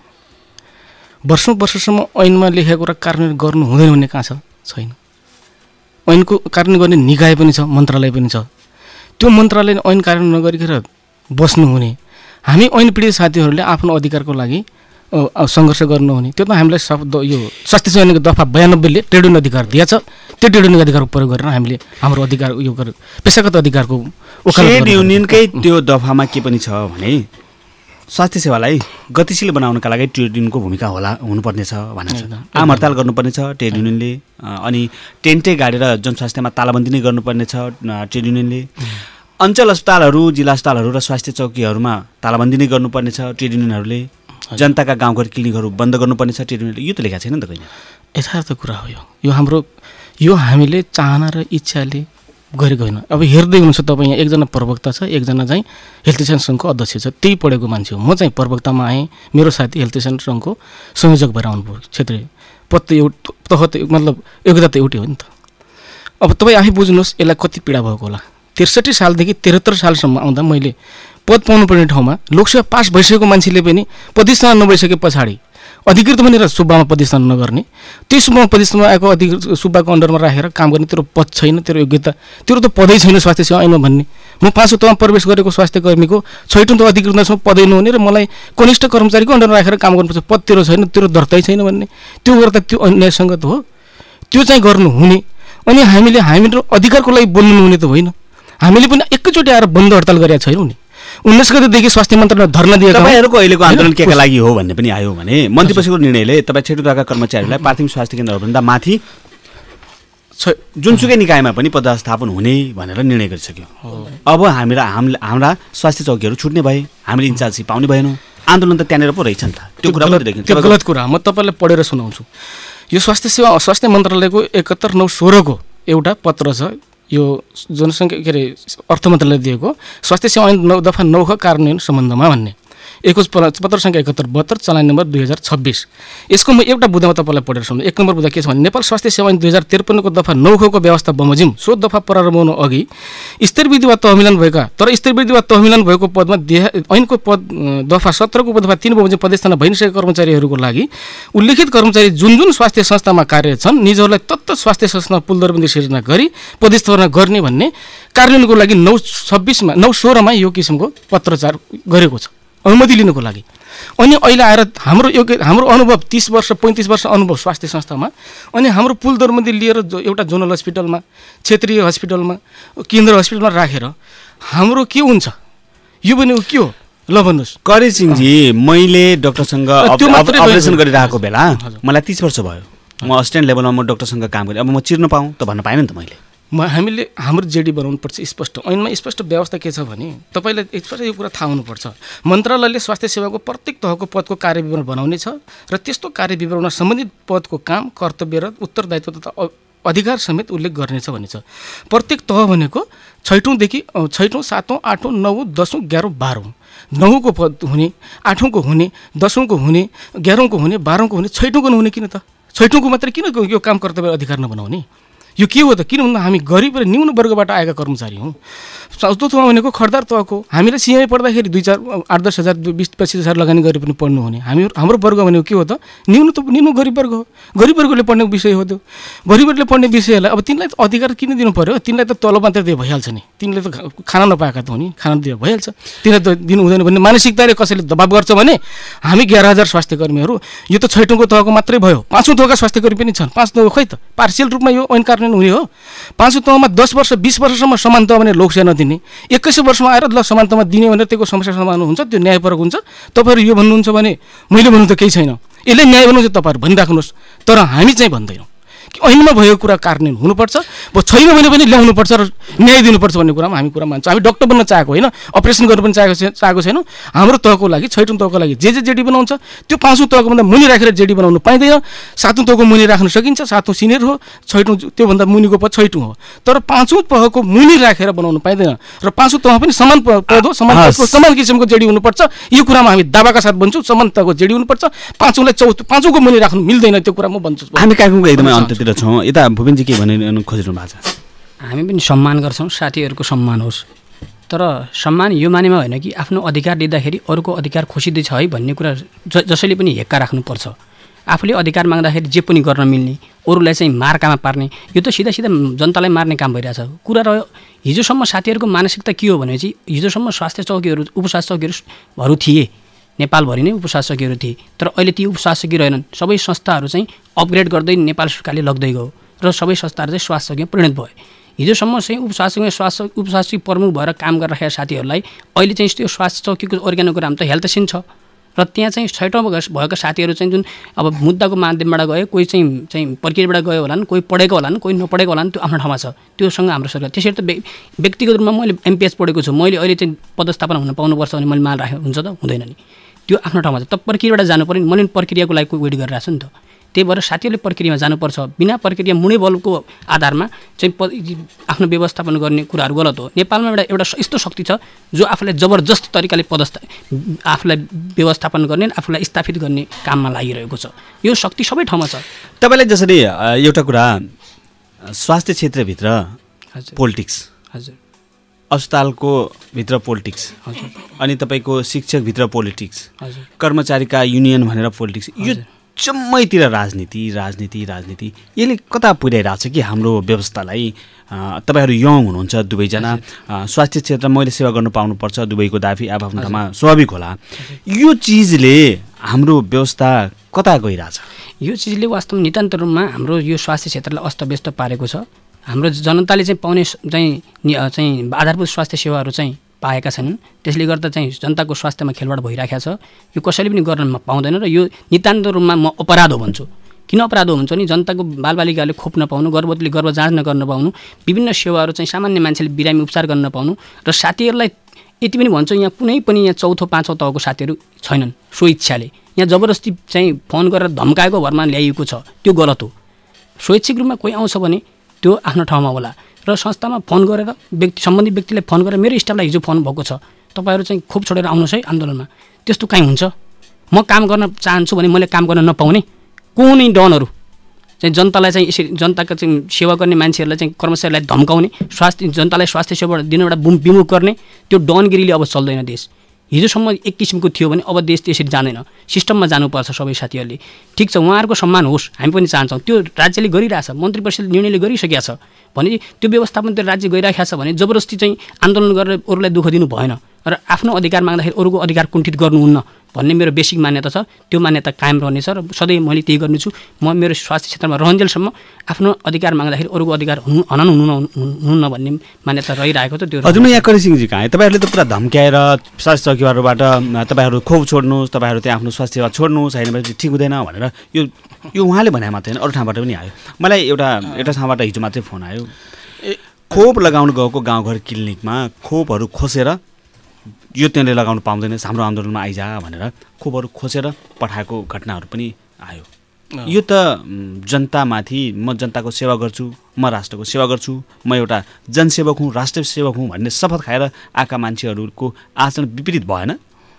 वर्षौँ ऐनमा लेखेको कुरा कार्यान्वयन गर्नु हुँदैन भन्ने कहाँ छ? छैन। ऐनको कार्यान्वयन गर्ने निकाय पनि छ, मन्त्रालय पनि छ। त्यो मन्त्रालयले ऐन कार्यान्वयन नगरिखेर बस्नु हुने, हामी ऐन पीडित साथीहरूले आफ्नो अधिकारको लागि सङ्घर्ष गर्नुहुने, त्यो त हामीलाई यो स्वास्थ्य सेवा ऐनको दफा 92ले ट्रेड युनियन अधिकार दिएछ। त्यो ट्रेड युनियन अधिकारको प्रयोग गरेर हामीले हाम्रो अधिकार यो पेसागत अधिकारको ट्रेड युनियनकै त्यो दफामा के पनि छ भने स्वास्थ्य सेवालाई गतिशील बनाउनका लागि ट्रेड युनियनको भूमिका हुनुपर्ने छ भनेको छ। आम हडताल गर्नुपर्ने छ ट्रेड युनियनले, अनि टेन्टै गाडेर जनस्वास्थ्यमा तालाबन्दी नै गर्नुपर्ने छ ट्रेड युनियनले। अञ्चल अस्पतालहरू, जिल्ला अस्पतालहरू र स्वास्थ्य चौकीहरूमा तालाबन्दी नै गर्नुपर्ने छ ट्रेड युनियनहरूले। जनताका गाउँघर क्लिनिकहरू बन्द गर्नुपर्ने छ ट्रेड युनियनले। यो त लेखा छैन नि त कहिले। यथार्थ कुरा हो यो हामीले चाहना र इच्छाले गरेको होइन। अब हेर्दै हुनुहुन्छ तपाईँ, यहाँ एकजना प्रवक्ता छ, एकजना चाहिँ हेल्थ एसिस्टेन्ट सङ्घको अध्यक्ष छ, त्यही पढेको मान्छे हो। म चाहिँ प्रवक्तामा आएँ, मेरो साथी हेल्थ एसिस्टेन्ट सङ्घको संयोजक भएर आउनुभयो। क्षेत्रीय पद मतलब योग्यता त एउटै हो नि त। अब तपाईँ आफै बुझ्नुहोस् यसलाई कति पीडा भएको होला। 63 सालदेखि 73 सालसम्म आउँदा मैले पद पाउनुपर्ने ठाउँमा लोकसेवा पास भइसकेको मान्छेले पनि प्रतिष्ठान नभइसके पछाडि अधिकृत भनेर सुब्बामा प्रतिष्ठान नगर्ने, त्यो सुब्बामा प्रतिष्ठानमा आएको अधिकृत सुब्बाको अन्डरमा राखेर काम गर्ने तेरो पद छैन, तेरो योग्यता, तेरो त पदै छैन स्वास्थ्य सेवा ऐनमा भन्ने। म 5 तहमा प्रवेश गरेको स्वास्थ्य कर्मीको 6औं त अधिकृत नसम्म पदै नहुने र मलाई कनिष्ठ कर्मचारीको अन्डरमा राखेर काम गर्नुपर्छ, पद तेरो छैन, तेरो दर्तै छैन भन्ने। त्यो गर्दा त्यो अन्यायसङ्गत हो। त्यो चाहिँ गर्नु हुने। अनि हामीले अधिकारको लागि बोल्नु हुने त होइन। हामीले पनि एकैचोटि आएर बन्द हडताल गरेका छैनौँ नि। 19 गतेदेखि स्वास्थ्य मन्त्रालयमा धरना दिएको। तपाईँहरूको अहिलेको आन्दोलन केका लागि हो भन्ने पनि आयो भने मन्त्रीपरिषदको निर्णयले तपाईँ क्षेत्रका कर्मचारीहरूलाई प्राथमिक स्वास्थ्य केन्द्रहरूभन्दा माथि जुनसुकै निकायमा पनि पदस्थापन हुने भनेर निर्णय गरिसक्यो। अब हाम्रा स्वास्थ्य चौकीहरू छुट्ने भए, हामीले इन्चार्ज पाउने भएनौँ। आन्दोलन त त्यहाँनिर पो रहेछ नि त। त्यो कुरा पनि देखिन्छ। त्यो गलत कुरा। म तपाईँलाई पढेर सुनाउँछु। यो स्वास्थ्य मन्त्रालयको 71/9/16 को एउटा पत्र छ। यो जनसङ्ख्या अर्थ मन्त्रालयले दिएको स्वास्थ्य सेवा ऐन 9 दफा 9 कार्यान्वयन सम्बन्धमा भन्ने। पत्र सङ्ख्या 7172 चलान नम्बर 2026। यसको म एउटा बुदामा तपाईँलाई पढेर सुन्नु। 1 नम्बर बुदा के छ भने नेपाल स्वास्थ्य सेवा ऐन 2053 को दफा 9 को व्यवस्था बमोजिम सो दफा प्रारम्भ हुनु अघि स्तरविधि वा तहमिलन भएका तर स्तरविधि वा तहमिलन भएको पदमा ऐनको पद दफा 17 को दफा 3 बमोजिम पदस्थानमा भइसकेका कर्मचारीहरूको लागि उल्लेखित कर्मचारी जुन जुन स्वास्थ्य संस्थामा कार्यरत छन् निजहरूलाई तत्त स्वास्थ्य संस्थामा पुलदरबन्दी सिर्जना गरी पदस्थापना गर्ने भन्ने कार्यान्वयनको लागि 9/16 मा यो किसिमको पत्रचार गरेको छ अनुमति लिनको लागि। अनि अहिले आएर हाम्रो अनुभव 30 वर्ष 35 वर्ष अनुभव स्वास्थ्य संस्थामा अनि हाम्रो पुल दरबन्दी लिएर एउटा जोनल हस्पिटलमा क्षेत्रीय हस्पिटलमा केन्द्र हस्पिटलमा राखेर हाम्रो के हुन्छ यो पनि के हो ल भन्नुहोस्। करी सिंहजी मैले डाक्टरसँग अपरेसन गरिरहेको बेला मलाई 30 वर्ष भयो। म असिस्टेन्ट लेभलमा म डाक्टरसँग काम गरेँ। अब म चिर्न पाऊँ त भन्न पाएन नि त मैले। हामीले हाम्रो जेडी बनाउनुपर्छ स्पष्ट ऐनमा स्पष्ट व्यवस्था के छ भने तपाईँलाई स्पष्ट यो कुरा थाहा हुनुपर्छ। मन्त्रालयले स्वास्थ्य सेवाको प्रत्येक तहको पदको कार्यविवरण बनाउने छ र त्यस्तो कार्यविवरणमा सम्बन्धित पदको काम कर्तव्य र उत्तरदायित्व तथा अधिकार समेत उल्लेख गर्नेछ भन्ने छ। प्रत्येक तह भनेको 6औँदेखि 6औँ 7औँ 8औँ 9औँ 10औँ 11औँ 12औँ 9को पद हुने 8औँको हुने 10औँको हुने 11औँको हुने 12औँको हुने 6औँको नहुने किन त 6औँको मात्रै किन यो काम कर्तव्य अधिकार नबनाउने? यो के हो त? किन भन्दा हामी गरिब र न्यून वर्गबाट आएका कर्मचारी हौँ। चौथोमा भनेको खर्दार तहको हामीले सिएमए पढ्दाखेरि 2-4 8-10 हजार 20-25 हजार लगानी गरेर पनि पढ्नु हुने हाम्रो वर्ग भनेको के हो त? न्यून गरिब वर्ग हो। गरिब वर्गले पढ्ने विषय हो त्यो। गरिबहरूले पढ्ने विषयलाई अब तिनलाई अधिकार किन दिनु पर्यो? तिनलाई त तलब मात्रै दिए भइहाल्छ नि। तिनले त खाना नपाएका त हो नि, खाना दिए भइहाल्छ। तिनलाई त दिनु हुँदैन भन्ने मानसिकताले कसैले दबाब गर्छ भने हामी 11,000 स्वास्थ्य कर्मीहरू यो त 6औँको तहको मात्रै भयो। 5औँ तहका स्वास्थ्य कर्मी पनि छन्। 5 तह खै त पार्सियल रूपमा यो ऐन कार्यान्वयन हुने हो। 5औँ तहमा 10 वर्ष 20 वर्षसम्म समान तह भने लोकसेवा नदिने 21 वर्षमा आएर ल समान तहमा दिने भनेर त्यसको समस्या समाधान हुन्छ त्यो न्यायपरक हुन्छ। तपाईँहरू यो भन्नुहुन्छ भने मैले भन्नु त केही छैन। यसले न्याय भन्नुहुन्छ तपाईँहरू भनिराख्नुहोस् तर हामी चाहिँ भन्दैनौँ कि ऐनमा भएको कुरा कार्यान्वयन हुनुपर्छ। अब छैन भने पनि ल्याउनुपर्छ र न्याय दिनुपर्छ भन्ने कुरामा हामी कुरा मान्छौँ। हामी डक्टर बन्न चाहेको होइन, अपरेसन गर्न पनि चाहेको छैनौँ। हाम्रो तहको लागि 6औँ तहको लागि जे जेडी बनाउँछ त्यो 5औँ तहको भन्दा मुनि राखेर जेडी बनाउनु पाइँदैन। 7औँ तहको मुनि राख्न सकिन्छ। 7औँ सिनियर हो, 6औँ त्योभन्दा मुनिको पद 6औँ हो। तर 5औँ तहको मुनि राखेर बनाउनु पाइँदैन र 5औँ तहमा पनि समान पद हो, समान पदको समान किसिमको जेडी हुनुपर्छ। यो कुरामा हामी दावाका साथ भन्छौँ समान तहको जेडी हुनुपर्छ। 5औँलाई 5औँको मुनि राख्नु मिल्दैन त्यो कुरा म भन्छु। हामी काकुको एकदमै अन्त्यतिर छौँ। यता भूपेनजी के भनिरहनु खोजिरहनु भएको छ? हामी पनि सम्मान गर्छौँ, साथीहरूको सम्मान होस्। तर सम्मान यो मानेमा होइन कि आफ्नो अधिकार लिँदाखेरि अरूको अधिकार खोसिँदैछ है भन्ने कुरा जसैले पनि हेक्का राख्नुपर्छ। आफूले अधिकार माग्दाखेरि जे पनि गर्न मिल्ने, अरूलाई चाहिँ मार्कामा पार्ने यो त सिधा सिधा जनतालाई मार्ने काम भइरहेछ। कुरा रह्यो हिजोसम्म साथीहरूको मानसिकता के हो भने चाहिँ हिजोसम्म स्वास्थ्य चौकीहरू उपस्वास्थ्य चौकीहरू थिए, नेपालभरि नै उपस्वास्थ्य चौकीहरू थिए। तर अहिले ती उपस्वास्थ्य चौकी रहेनन्। सबै संस्थाहरू चाहिँ अपग्रेड गर्दै नेपाल सरकारले लग्दै गयो र सबै संस्थाहरू चाहिँ स्वास्थ्य चौकीमा परिणत भयो। हिजोसम्म चाहिँ उपस्वास्थ्य प्रमुख भएर काम गरिरहेका साथीहरूलाई अहिले चाहिँ त्यो स्वास्थ्य चौकीको अर्ग्यानको नाम त हेल्थ सेन छ र त्यहाँ चाहिँ 6औँ भएको साथीहरू चाहिँ जुन अब मुद्दाको माध्यमबाट गयो, कोही चाहिँ प्रक्रियाबाट गयो होलान्, कोही पढेको होलान्, कोही नपढेको होलान्, त्यो आफ्नो ठाउँमा छ। त्योसँग हाम्रो सरकार त्यसरी त व्यक्तिगत रूपमा मैले एमपिएच पढेको छु, मैले अहिले चाहिँ पदस्थापना हुन पाउनुपर्छ भने मैले माल राखेको हुन्छ त हुँदैन नि। त्यो आफ्नो ठाउँमा छ। त प्रक्रियाबाट जानु पऱ्यो नि। मैले प्रक्रियाको लागि वेट गरिरहेको छु नि त। त्यही भएर साथीहरूले प्रक्रियामा जानुपर्छ। बिना प्रक्रिया मुडे बलको आधारमा चाहिँ आफ्नो व्यवस्थापन गर्ने कुराहरू गलत हो। नेपालमा एउटा यस्तो शक्ति छ जो आफूलाई जबरजस्त तरिकाले आफूलाई व्यवस्थापन गर्ने, आफूलाई स्थापित गर्ने काममा लागिरहेको छ। यो शक्ति सबै ठाउँमा छ। तपाईँलाई जसरी एउटा कुरा स्वास्थ्य क्षेत्रभित्र पोलिटिक्स, हजुर, अस्पतालको भित्र पोलिटिक्स, हजुर, अनि तपाईँको शिक्षकभित्र पोलिटिक्स, हजुर, कर्मचारीका युनियन भनेर पोलिटिक्स, यो जम्मैतिर राजनीति राजनीति राजनीति यसले कता पुर्याइरहेको छ कि हाम्रो व्यवस्थालाई? तपाईँहरू यङ हुनुहुन्छ दुवैजना, स्वास्थ्य क्षेत्रमा मैले सेवा गर्नु पाउनुपर्छ दुवैको दाफी आफ्नो ठाउँमा स्वाभाविक होला। यो चिजले हाम्रो व्यवस्था कता गइरहेछ? यो चिजले वास्तवमा नितान्त रूपमा हाम्रो यो स्वास्थ्य क्षेत्रलाई अस्तव्यस्त पारेको छ। हाम्रो जनताले चाहिँ पाउने चाहिँ आधारभूत स्वास्थ्य सेवाहरू चाहिँ पाएका छैनन्। त्यसले गर्दा चाहिँ जनताको स्वास्थ्यमा खेलवाड भइरहेको छ। यो कसैले पनि गर्न पाउँदैन र यो नितान्त रूपमा म अपराध हो भन्छु। किन अपराध हो भन्छ भने जनताको बालबालिकाले खोप नपाउनु, गर्भवतीले गर्भ जाँच नगर्न पाउनु, विभिन्न सेवाहरू चाहिँ सामान्य मान्छेले बिरामी उपचार गर्न नपाउनु र साथीहरूलाई यति पनि भन्छु यहाँ कुनै पनि यहाँ 4औँ 5औँ तहको साथीहरू छैनन् स्वेच्छाले। यहाँ जबरजस्ती चाहिँ फोन गरेर धम्काएको भरमा ल्याइएको छ, त्यो गलत हो। स्वैच्छिक रूपमा कोही आउँछ भने त्यो आफ्नो ठाउँमा होला र संस्थामा फोन गरेर सम्बन्धित व्यक्तिलाई फोन गरेर मेरो स्टाफलाई हिजो फोन भएको छ तपाईँहरू चाहिँ खोप छोडेर आउनुहोस् है आन्दोलनमा। त्यस्तो काहीँ हुन्छ? म काम गर्न चाहन्छु भने मैले काम गर्न नपाउने कुनै डनहरू चाहिँ जनतालाई चाहिँ यसरी जनताको चाहिँ सेवा गर्ने मान्छेहरूलाई चाहिँ कर्मचारीलाई धम्काउने, जनतालाई स्वास्थ्य सेवा दिनबाट विमुख गर्ने त्यो डनगिरीले अब चल्दैन देश। हिजोसम्म एक किसिमको थियो भने अब देश त्यसरी जाँदैन, सिस्टममा जानुपर्छ सबै साथीहरूले। ठिक छ, उहाँहरूको सम्मान होस्, हामी पनि चाहन्छौँ। त्यो राज्यले गरिरहेछ, मन्त्री परिषदले निर्णयले गरिसकेको छ भने त्यो व्यवस्थापन त्यो राज्य गइरहेको छ भने जबरजस्ती चाहिँ आन्दोलन गरेर अरूलाई दुःख दिनु भएन र आफ्नो अधिकार माग्दाखेरि अरूको अधिकार कुण्ठित गर्नुहुन्न भन्ने मेरो बेसिक मान्यता छ। त्यो मान्यता कायम रहनेछ र सधैँ मैले त्यही गर्नेछु। म मेरो स्वास्थ्य क्षेत्रमा रहन्जेलसम्म आफ्नो अधिकार माग्दाखेरि अरूको अधिकार हनन हुनुहुन्न भन्ने मान्यता रहिरहेको छ। त्यो हजुर, यहाँ करि सिंहजी कहाँ तपाईँहरूले त पुरा धम्क्याएर स्वास्थ्य चौकीबाट तपाईँहरू खोप छोड्नुहोस्, तपाईँहरू त्यहाँ आफ्नो स्वास्थ्य सेवा छोड्नुहोस्, होइन भने ठिक हुँदैन भनेर यो उहाँले भने मात्रै होइन, अरू ठाउँबाट पनि आयो। मलाई एउटा ठाउँबाट हिजो मात्रै फोन आयो, खोप लगाउनु गएको गाउँघर क्लिनिकमा खोपहरू खोसेर यो त्यसले लगाउनु पाउँदैन, हाम्रो आन्दोलनमा आइजा भनेर खोपहरू खोसेर पठाएको घटनाहरू पनि आयो। यो त जनतामाथि म जनताको सेवा गर्छु, म राष्ट्रको सेवा गर्छु, म एउटा जनसेवक हुँ, राष्ट्र सेवक हुँ भन्ने शपथ खाएर आएका मान्छेहरूको आचरण विपरीत भएन?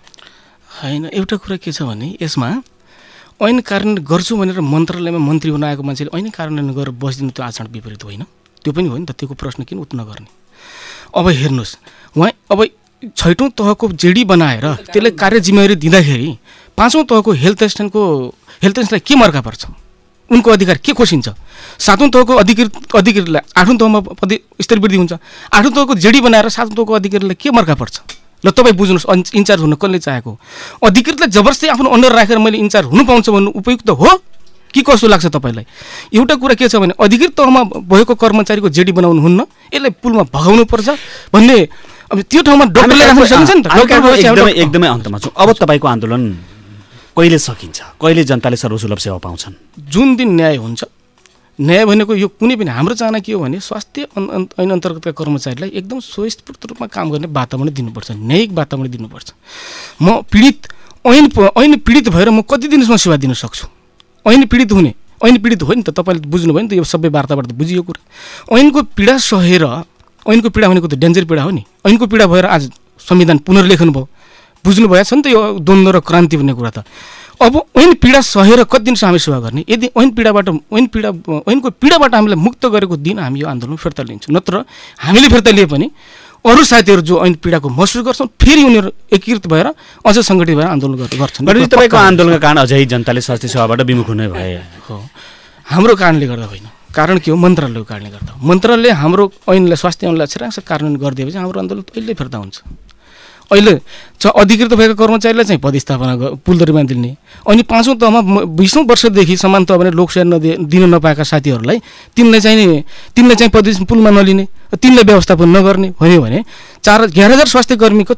होइन, एउटा कुरा के छ भने यसमा ऐन कार्यान्वयन गर्छु भनेर मन्त्रालयमा मन्त्री हुन आएको मान्छेले ऐन कार्यान्वयन गरेर बस्दिनु त्यो आचरण विपरीत होइन? त्यो पनि हो नि त, त्यसको प्रश्न किन उत्तर नगर्ने? अब हेर्नुहोस्, उहाँ अब 6औं तहको जेडी बनाएर त्यसलाई कार्य जिम्मेवारी दिँदाखेरि 5औं तहको हेल्थ एस्टेन्सलाई के मर्का पर्छ? उनको अधिकार के खोसिन्छ? 7औं तहको अधिकृतलाई 8औं तहमा स्तर वृद्धि हुन्छ, 8औं तहको जेडी बनाएर 7औं तहको अधिकृतलाई के मर्का पर्छ? ल तपाईँ बुझ्नुहोस्, इन्चार्ज हुन कसले चाहेको? अधिकृतलाई जबरजस्ती आफ्नो अन्डर राखेर मैले इन्चार्ज हुनु पाउँछ भन्नु उपयुक्त हो कि कस्तो लाग्छ तपाईँलाई? एउटा कुरा के छ भने अधिकृत तहमा भएको कर्मचारीको जेडी बनाउनु हुन्न, यसलाई पुलमा भगाउनु पर्छ भन्ने। अब त्यो ठाउँमा डक्टरले राख्न सकिन्छ नि त? एकदमै अन्तमा छु। अब तपाईँको आन्दोलन कहिले सकिन्छ? कहिले जनताले सर्वसुलभ सेवा पाउँछन्? जुन दिन न्याय हुन्छ। न्याय भनेको यो कुनै पनि हाम्रो चाहना के हो भने स्वास्थ्य ऐन अन्तर्गतका कर्मचारीलाई एकदम स्वयस्फूर्त रूपमा काम गर्ने वातावरण दिनुपर्छ, न्यायिक वातावरण दिनुपर्छ। म ऐन पीडित भएर म कति दिनसम्म सेवा दिन सक्छु? ऐन पीडित हो नि त, तपाईँले बुझ्नुभयो नि त, यो सबै वार्ताबाट त बुझियो कुरा। ऐनको पीडा सहेर, ऐनको पीडा भनेको त डेन्जर पीडा हो नि, ऐनको पीडा भएर आज संविधान पुनर्लेखन भयो, बुझ्नुभएको छ नि त यो द्वन्द्व र क्रान्ति भन्ने कुरा त। अब ऐन पीडा सहेर कति दिनसम्म हामी सेवा गर्ने? यदि ऐनको पीडाबाट हामीलाई मुक्त गरेको दिन हामी यो आन्दोलन फिर्ता लिन्छौँ, नत्र हामीले फिर्ता लिए पनि अरू साथीहरू जो ऐन पीडाको महसुस गर्छन् फेरि उनीहरू एकीकृत भएर अझ सङ्गठित भएर आन्दोलन गर्छन्। तपाईँको आन्दोलनका कारण अझै जनताले स्वास्थ्य सेवाबाट विमुख हुने भए हो? हाम्रो कारणले गर्दा होइन, कारण के हो? मन्त्रालयको कारणले गर्दा। मन्त्रालयले हाम्रो ऐनलाई स्वास्थ्य ऐनलाई छिराङ कार्यान्वयन गरिदिएपछि हाम्रो आन्दोलन अहिले फिर्ता हुन्छ। अहिले अधिकृत भएका कर्मचारीलाई चाहिँ पदस्थापना पुलदरीमा दिने, अनि 5औं तहमा 20औं वर्षदेखि समान तह भने लोकसेवा दिन नपाएका साथीहरूलाई तिनलाई चाहिँ पुलमा नलिने, तिनलाई व्यवस्थापन नगर्ने भन्यो भने 11,000 स्वास्थ्य कर्मीको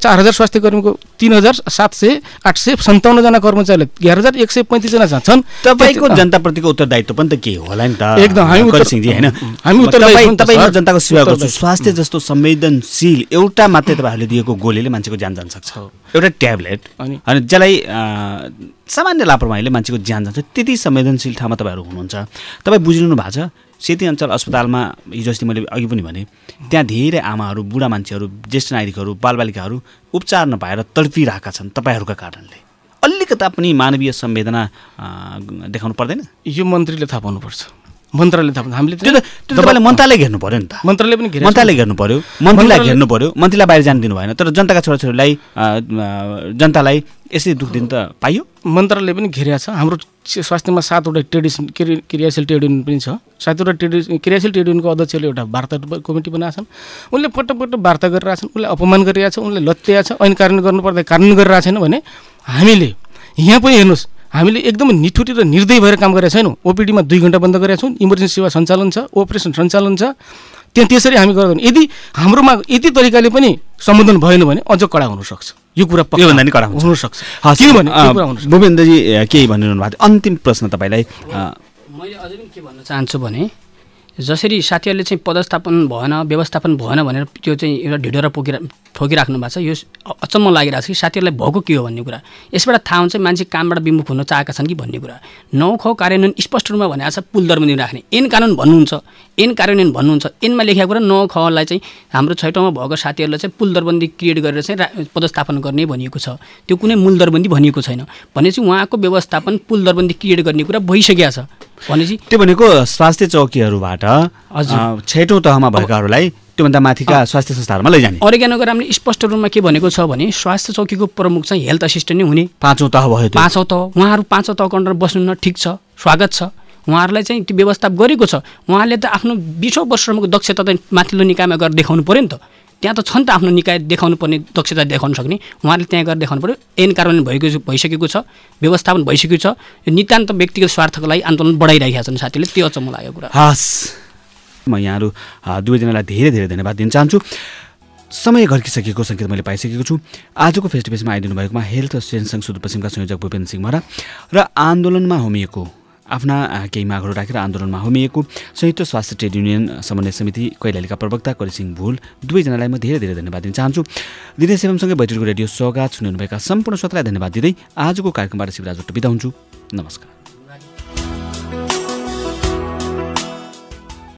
3,757 जना कर्मचारीले 11,135 जना छन्। तपाईँको जनताप्रतिको उत्तरदायित्व पनि त के होला नि त? एकदम हामी उत्तरदायित्व जनताको सेवा गर्छौँ। स्वास्थ्य जस्तो संवेदनशील एउटा मात्रै तपाईँहरूले दिएको गोलीले मान्छेको ज्यान जान सक्छ, एउटा ट्याब्लेट, अनि जसलाई सामान्य लापरवाहीले मान्छेको ज्यान जान्छ, त्यति संवेदनशील ठाउँमा तपाईँहरू हुनुहुन्छ। तपाईँ बुझिनु भएको छ, सेती अञ्चल अस्पतालमा हिजो अस्ति मैले अघि पनि भने त्यहाँ धेरै आमाहरू, बुढा मान्छेहरू, ज्येष्ठ नागरिकहरू, बालबालिकाहरू उपचार नपाएर तडपिरहेका छन् तपाईँहरूका कारणले। अलिकता पनि मानवीय संवेदना देखाउनु पर्दैन? यो मन्त्रीले थाहा पाउनुपर्छ, मन्त्रालयले थाहा पाउनु। हामीले तपाईँले मन्त्रालय घेर्नु पऱ्यो नि त, मन्त्रालय पनि मन्त्रालय घेर्नु पऱ्यो, मन्त्रीलाई घेर्नु पऱ्यो, मन्त्रीलाई बाहिर जान दिनु भएन। तर जनताका छोराछोरीलाई जनतालाई यसरी दुःख दिन त पाइयो? मन्त्रालयले पनि घेरिया छ। हाम्रो स्वास्थ्यमा 7वटा क्रियाशील ट्रेड युनियन पनि छ। 7वटा क्रियाशील ट्रेड युनियनको अध्यक्षले एउटा वार्ता कमिटी बनाएका छन्, उनले पटक वार्ता गरिरहेछन्, उनले अपमान गरिरहेछ, उनले लत्याएको छ, ऐन कार्यान्वयन गर्नुपर्दा कार्यान्वयन गरिरहेको छैन भने हामीले यहाँ पनि हेर्नुहोस्, हामीले एकदमै निठुटी र निर्दयी भएर काम गरेका छैनौँ। ओपिडीमा 2 घण्टा बन्द गरेका छौँ, इमर्जेन्सी सेवा सञ्चालन छ, अपरेसन सञ्चालन छ, त्यसरी हामी गर्दैनौँ। यदि हाम्रोमा यति तरिकाले पनि सम्बोधन भएन भने अझ कडा हुनसक्छ, यो कुरा योभन्दा नि कडा हुनसक्छ। भूपेन्द्रजी केही भनिरहनु भएको थियो, अन्तिम प्रश्न तपाईँलाई। मैले अझै पनि के भन्न चाहन्छु भने जसरी साथीहरूले चाहिँ पदस्थापन भएन व्यवस्थापन भएन भनेर त्यो चाहिँ एउटा ढिडोरा ठोकिराख्नु भएको छ। यो अचम्म लागिरहेको छ कि साथीहरूलाई भएको के हो भन्ने कुरा। यसबाट थाहा हुन्छ मान्छे कामबाट विमुख हुन चाहेका छन् कि भन्ने कुरा। 9 ख कार्यान्वयन स्पष्ट रूपमा भनेको छ पुल दरबन्दी राख्ने। ऐन कानुन भन्नुहुन्छ, ऐन कार्यान्वयन भन्नुहुन्छ। ऐनमा लेखेको कुरा 9 खलाई चाहिँ हाम्रो 6 ठाउँमा भएको साथीहरूलाई चाहिँ पुल दरबन्दी क्रिएट गरेर चाहिँ पदस्थापन गर्ने भनिएको छ। त्यो कुनै मूल दरबन्दी भनिएको छैन। भनेपछि उहाँको व्यवस्थापन पुल दरबन्दी क्रिएट गर्ने कुरा भइसकेको छ। भनेपछि त्यो भनेको स्वास्थ्य चौकीहरूबाट 6औं तहमा भएकाहरूलाई त्योभन्दा माथिका स्वास्थ्य संस्थाहरूमा लैजाने। अरेगानोको हामीले स्पष्ट रूपमा के भनेको छ भने स्वास्थ्य चौकीको प्रमुख चाहिँ हेल्थ असिस्टेन्ट नै हुने। 5औं तह भयो। 5औं तह उहाँहरू 5औं तहको अन्डर बस्नु न, ठिक छ, स्वागत छ। उहाँहरूलाई चाहिँ त्यो व्यवस्था गरेको छ। उहाँले त आफ्नो 20औं वर्षसम्मको दक्षता त माथिल्लो निकायमा गएर देखाउनु पर्यो नि त। त्यहाँ त छ नि त आफ्नो निकाय देखाउनु पर्ने, दक्षता देखाउन सक्ने। उहाँले त्यहाँ गएर देखाउनु पर्यो। ऐन कार्यान्वयन भइसकेको छ, व्यवस्थापन भइसकेको छ। यो नितान्त व्यक्तिगत स्वार्थको लागि आन्दोलन बढाइरहेका छन् साथीले। त्यो अचम्म लागेको कुरा। हस्, म यहाँहरू दुवैजनालाई धेरै धेरै धन्यवाद दिन चाहन्छु। समय घर्किसकेको सङ्केत मैले पाइसकेको छु। आजको फेस टु फेसमा आइदिनु भएकोमा हेल्थ एसोसिएसन सुदूरपश्चिमका संयोजक भूपेन्द्र सिंह महरा र आन्दोलनमा होमिएको आफ्ना केही मागहरू राखेर आन्दोलनमा होमिएको संयुक्त स्वास्थ्य ट्रेड युनियन समन्वय समिति कैलालीका प्रवक्ता करिसिंह भुल दुवैजनालाई म धेरै धेरै धन्यवाद दिन चाहन्छु। दिनेश एवमसँगै बैठकको रेडियो सौगात सुनिनुभएका सम्पूर्ण श्रोतालाई धन्यवाद दिँदै आजको कार्यक्रमबाट शिवराज भट्ट बिदा हुन्छु। नमस्कार।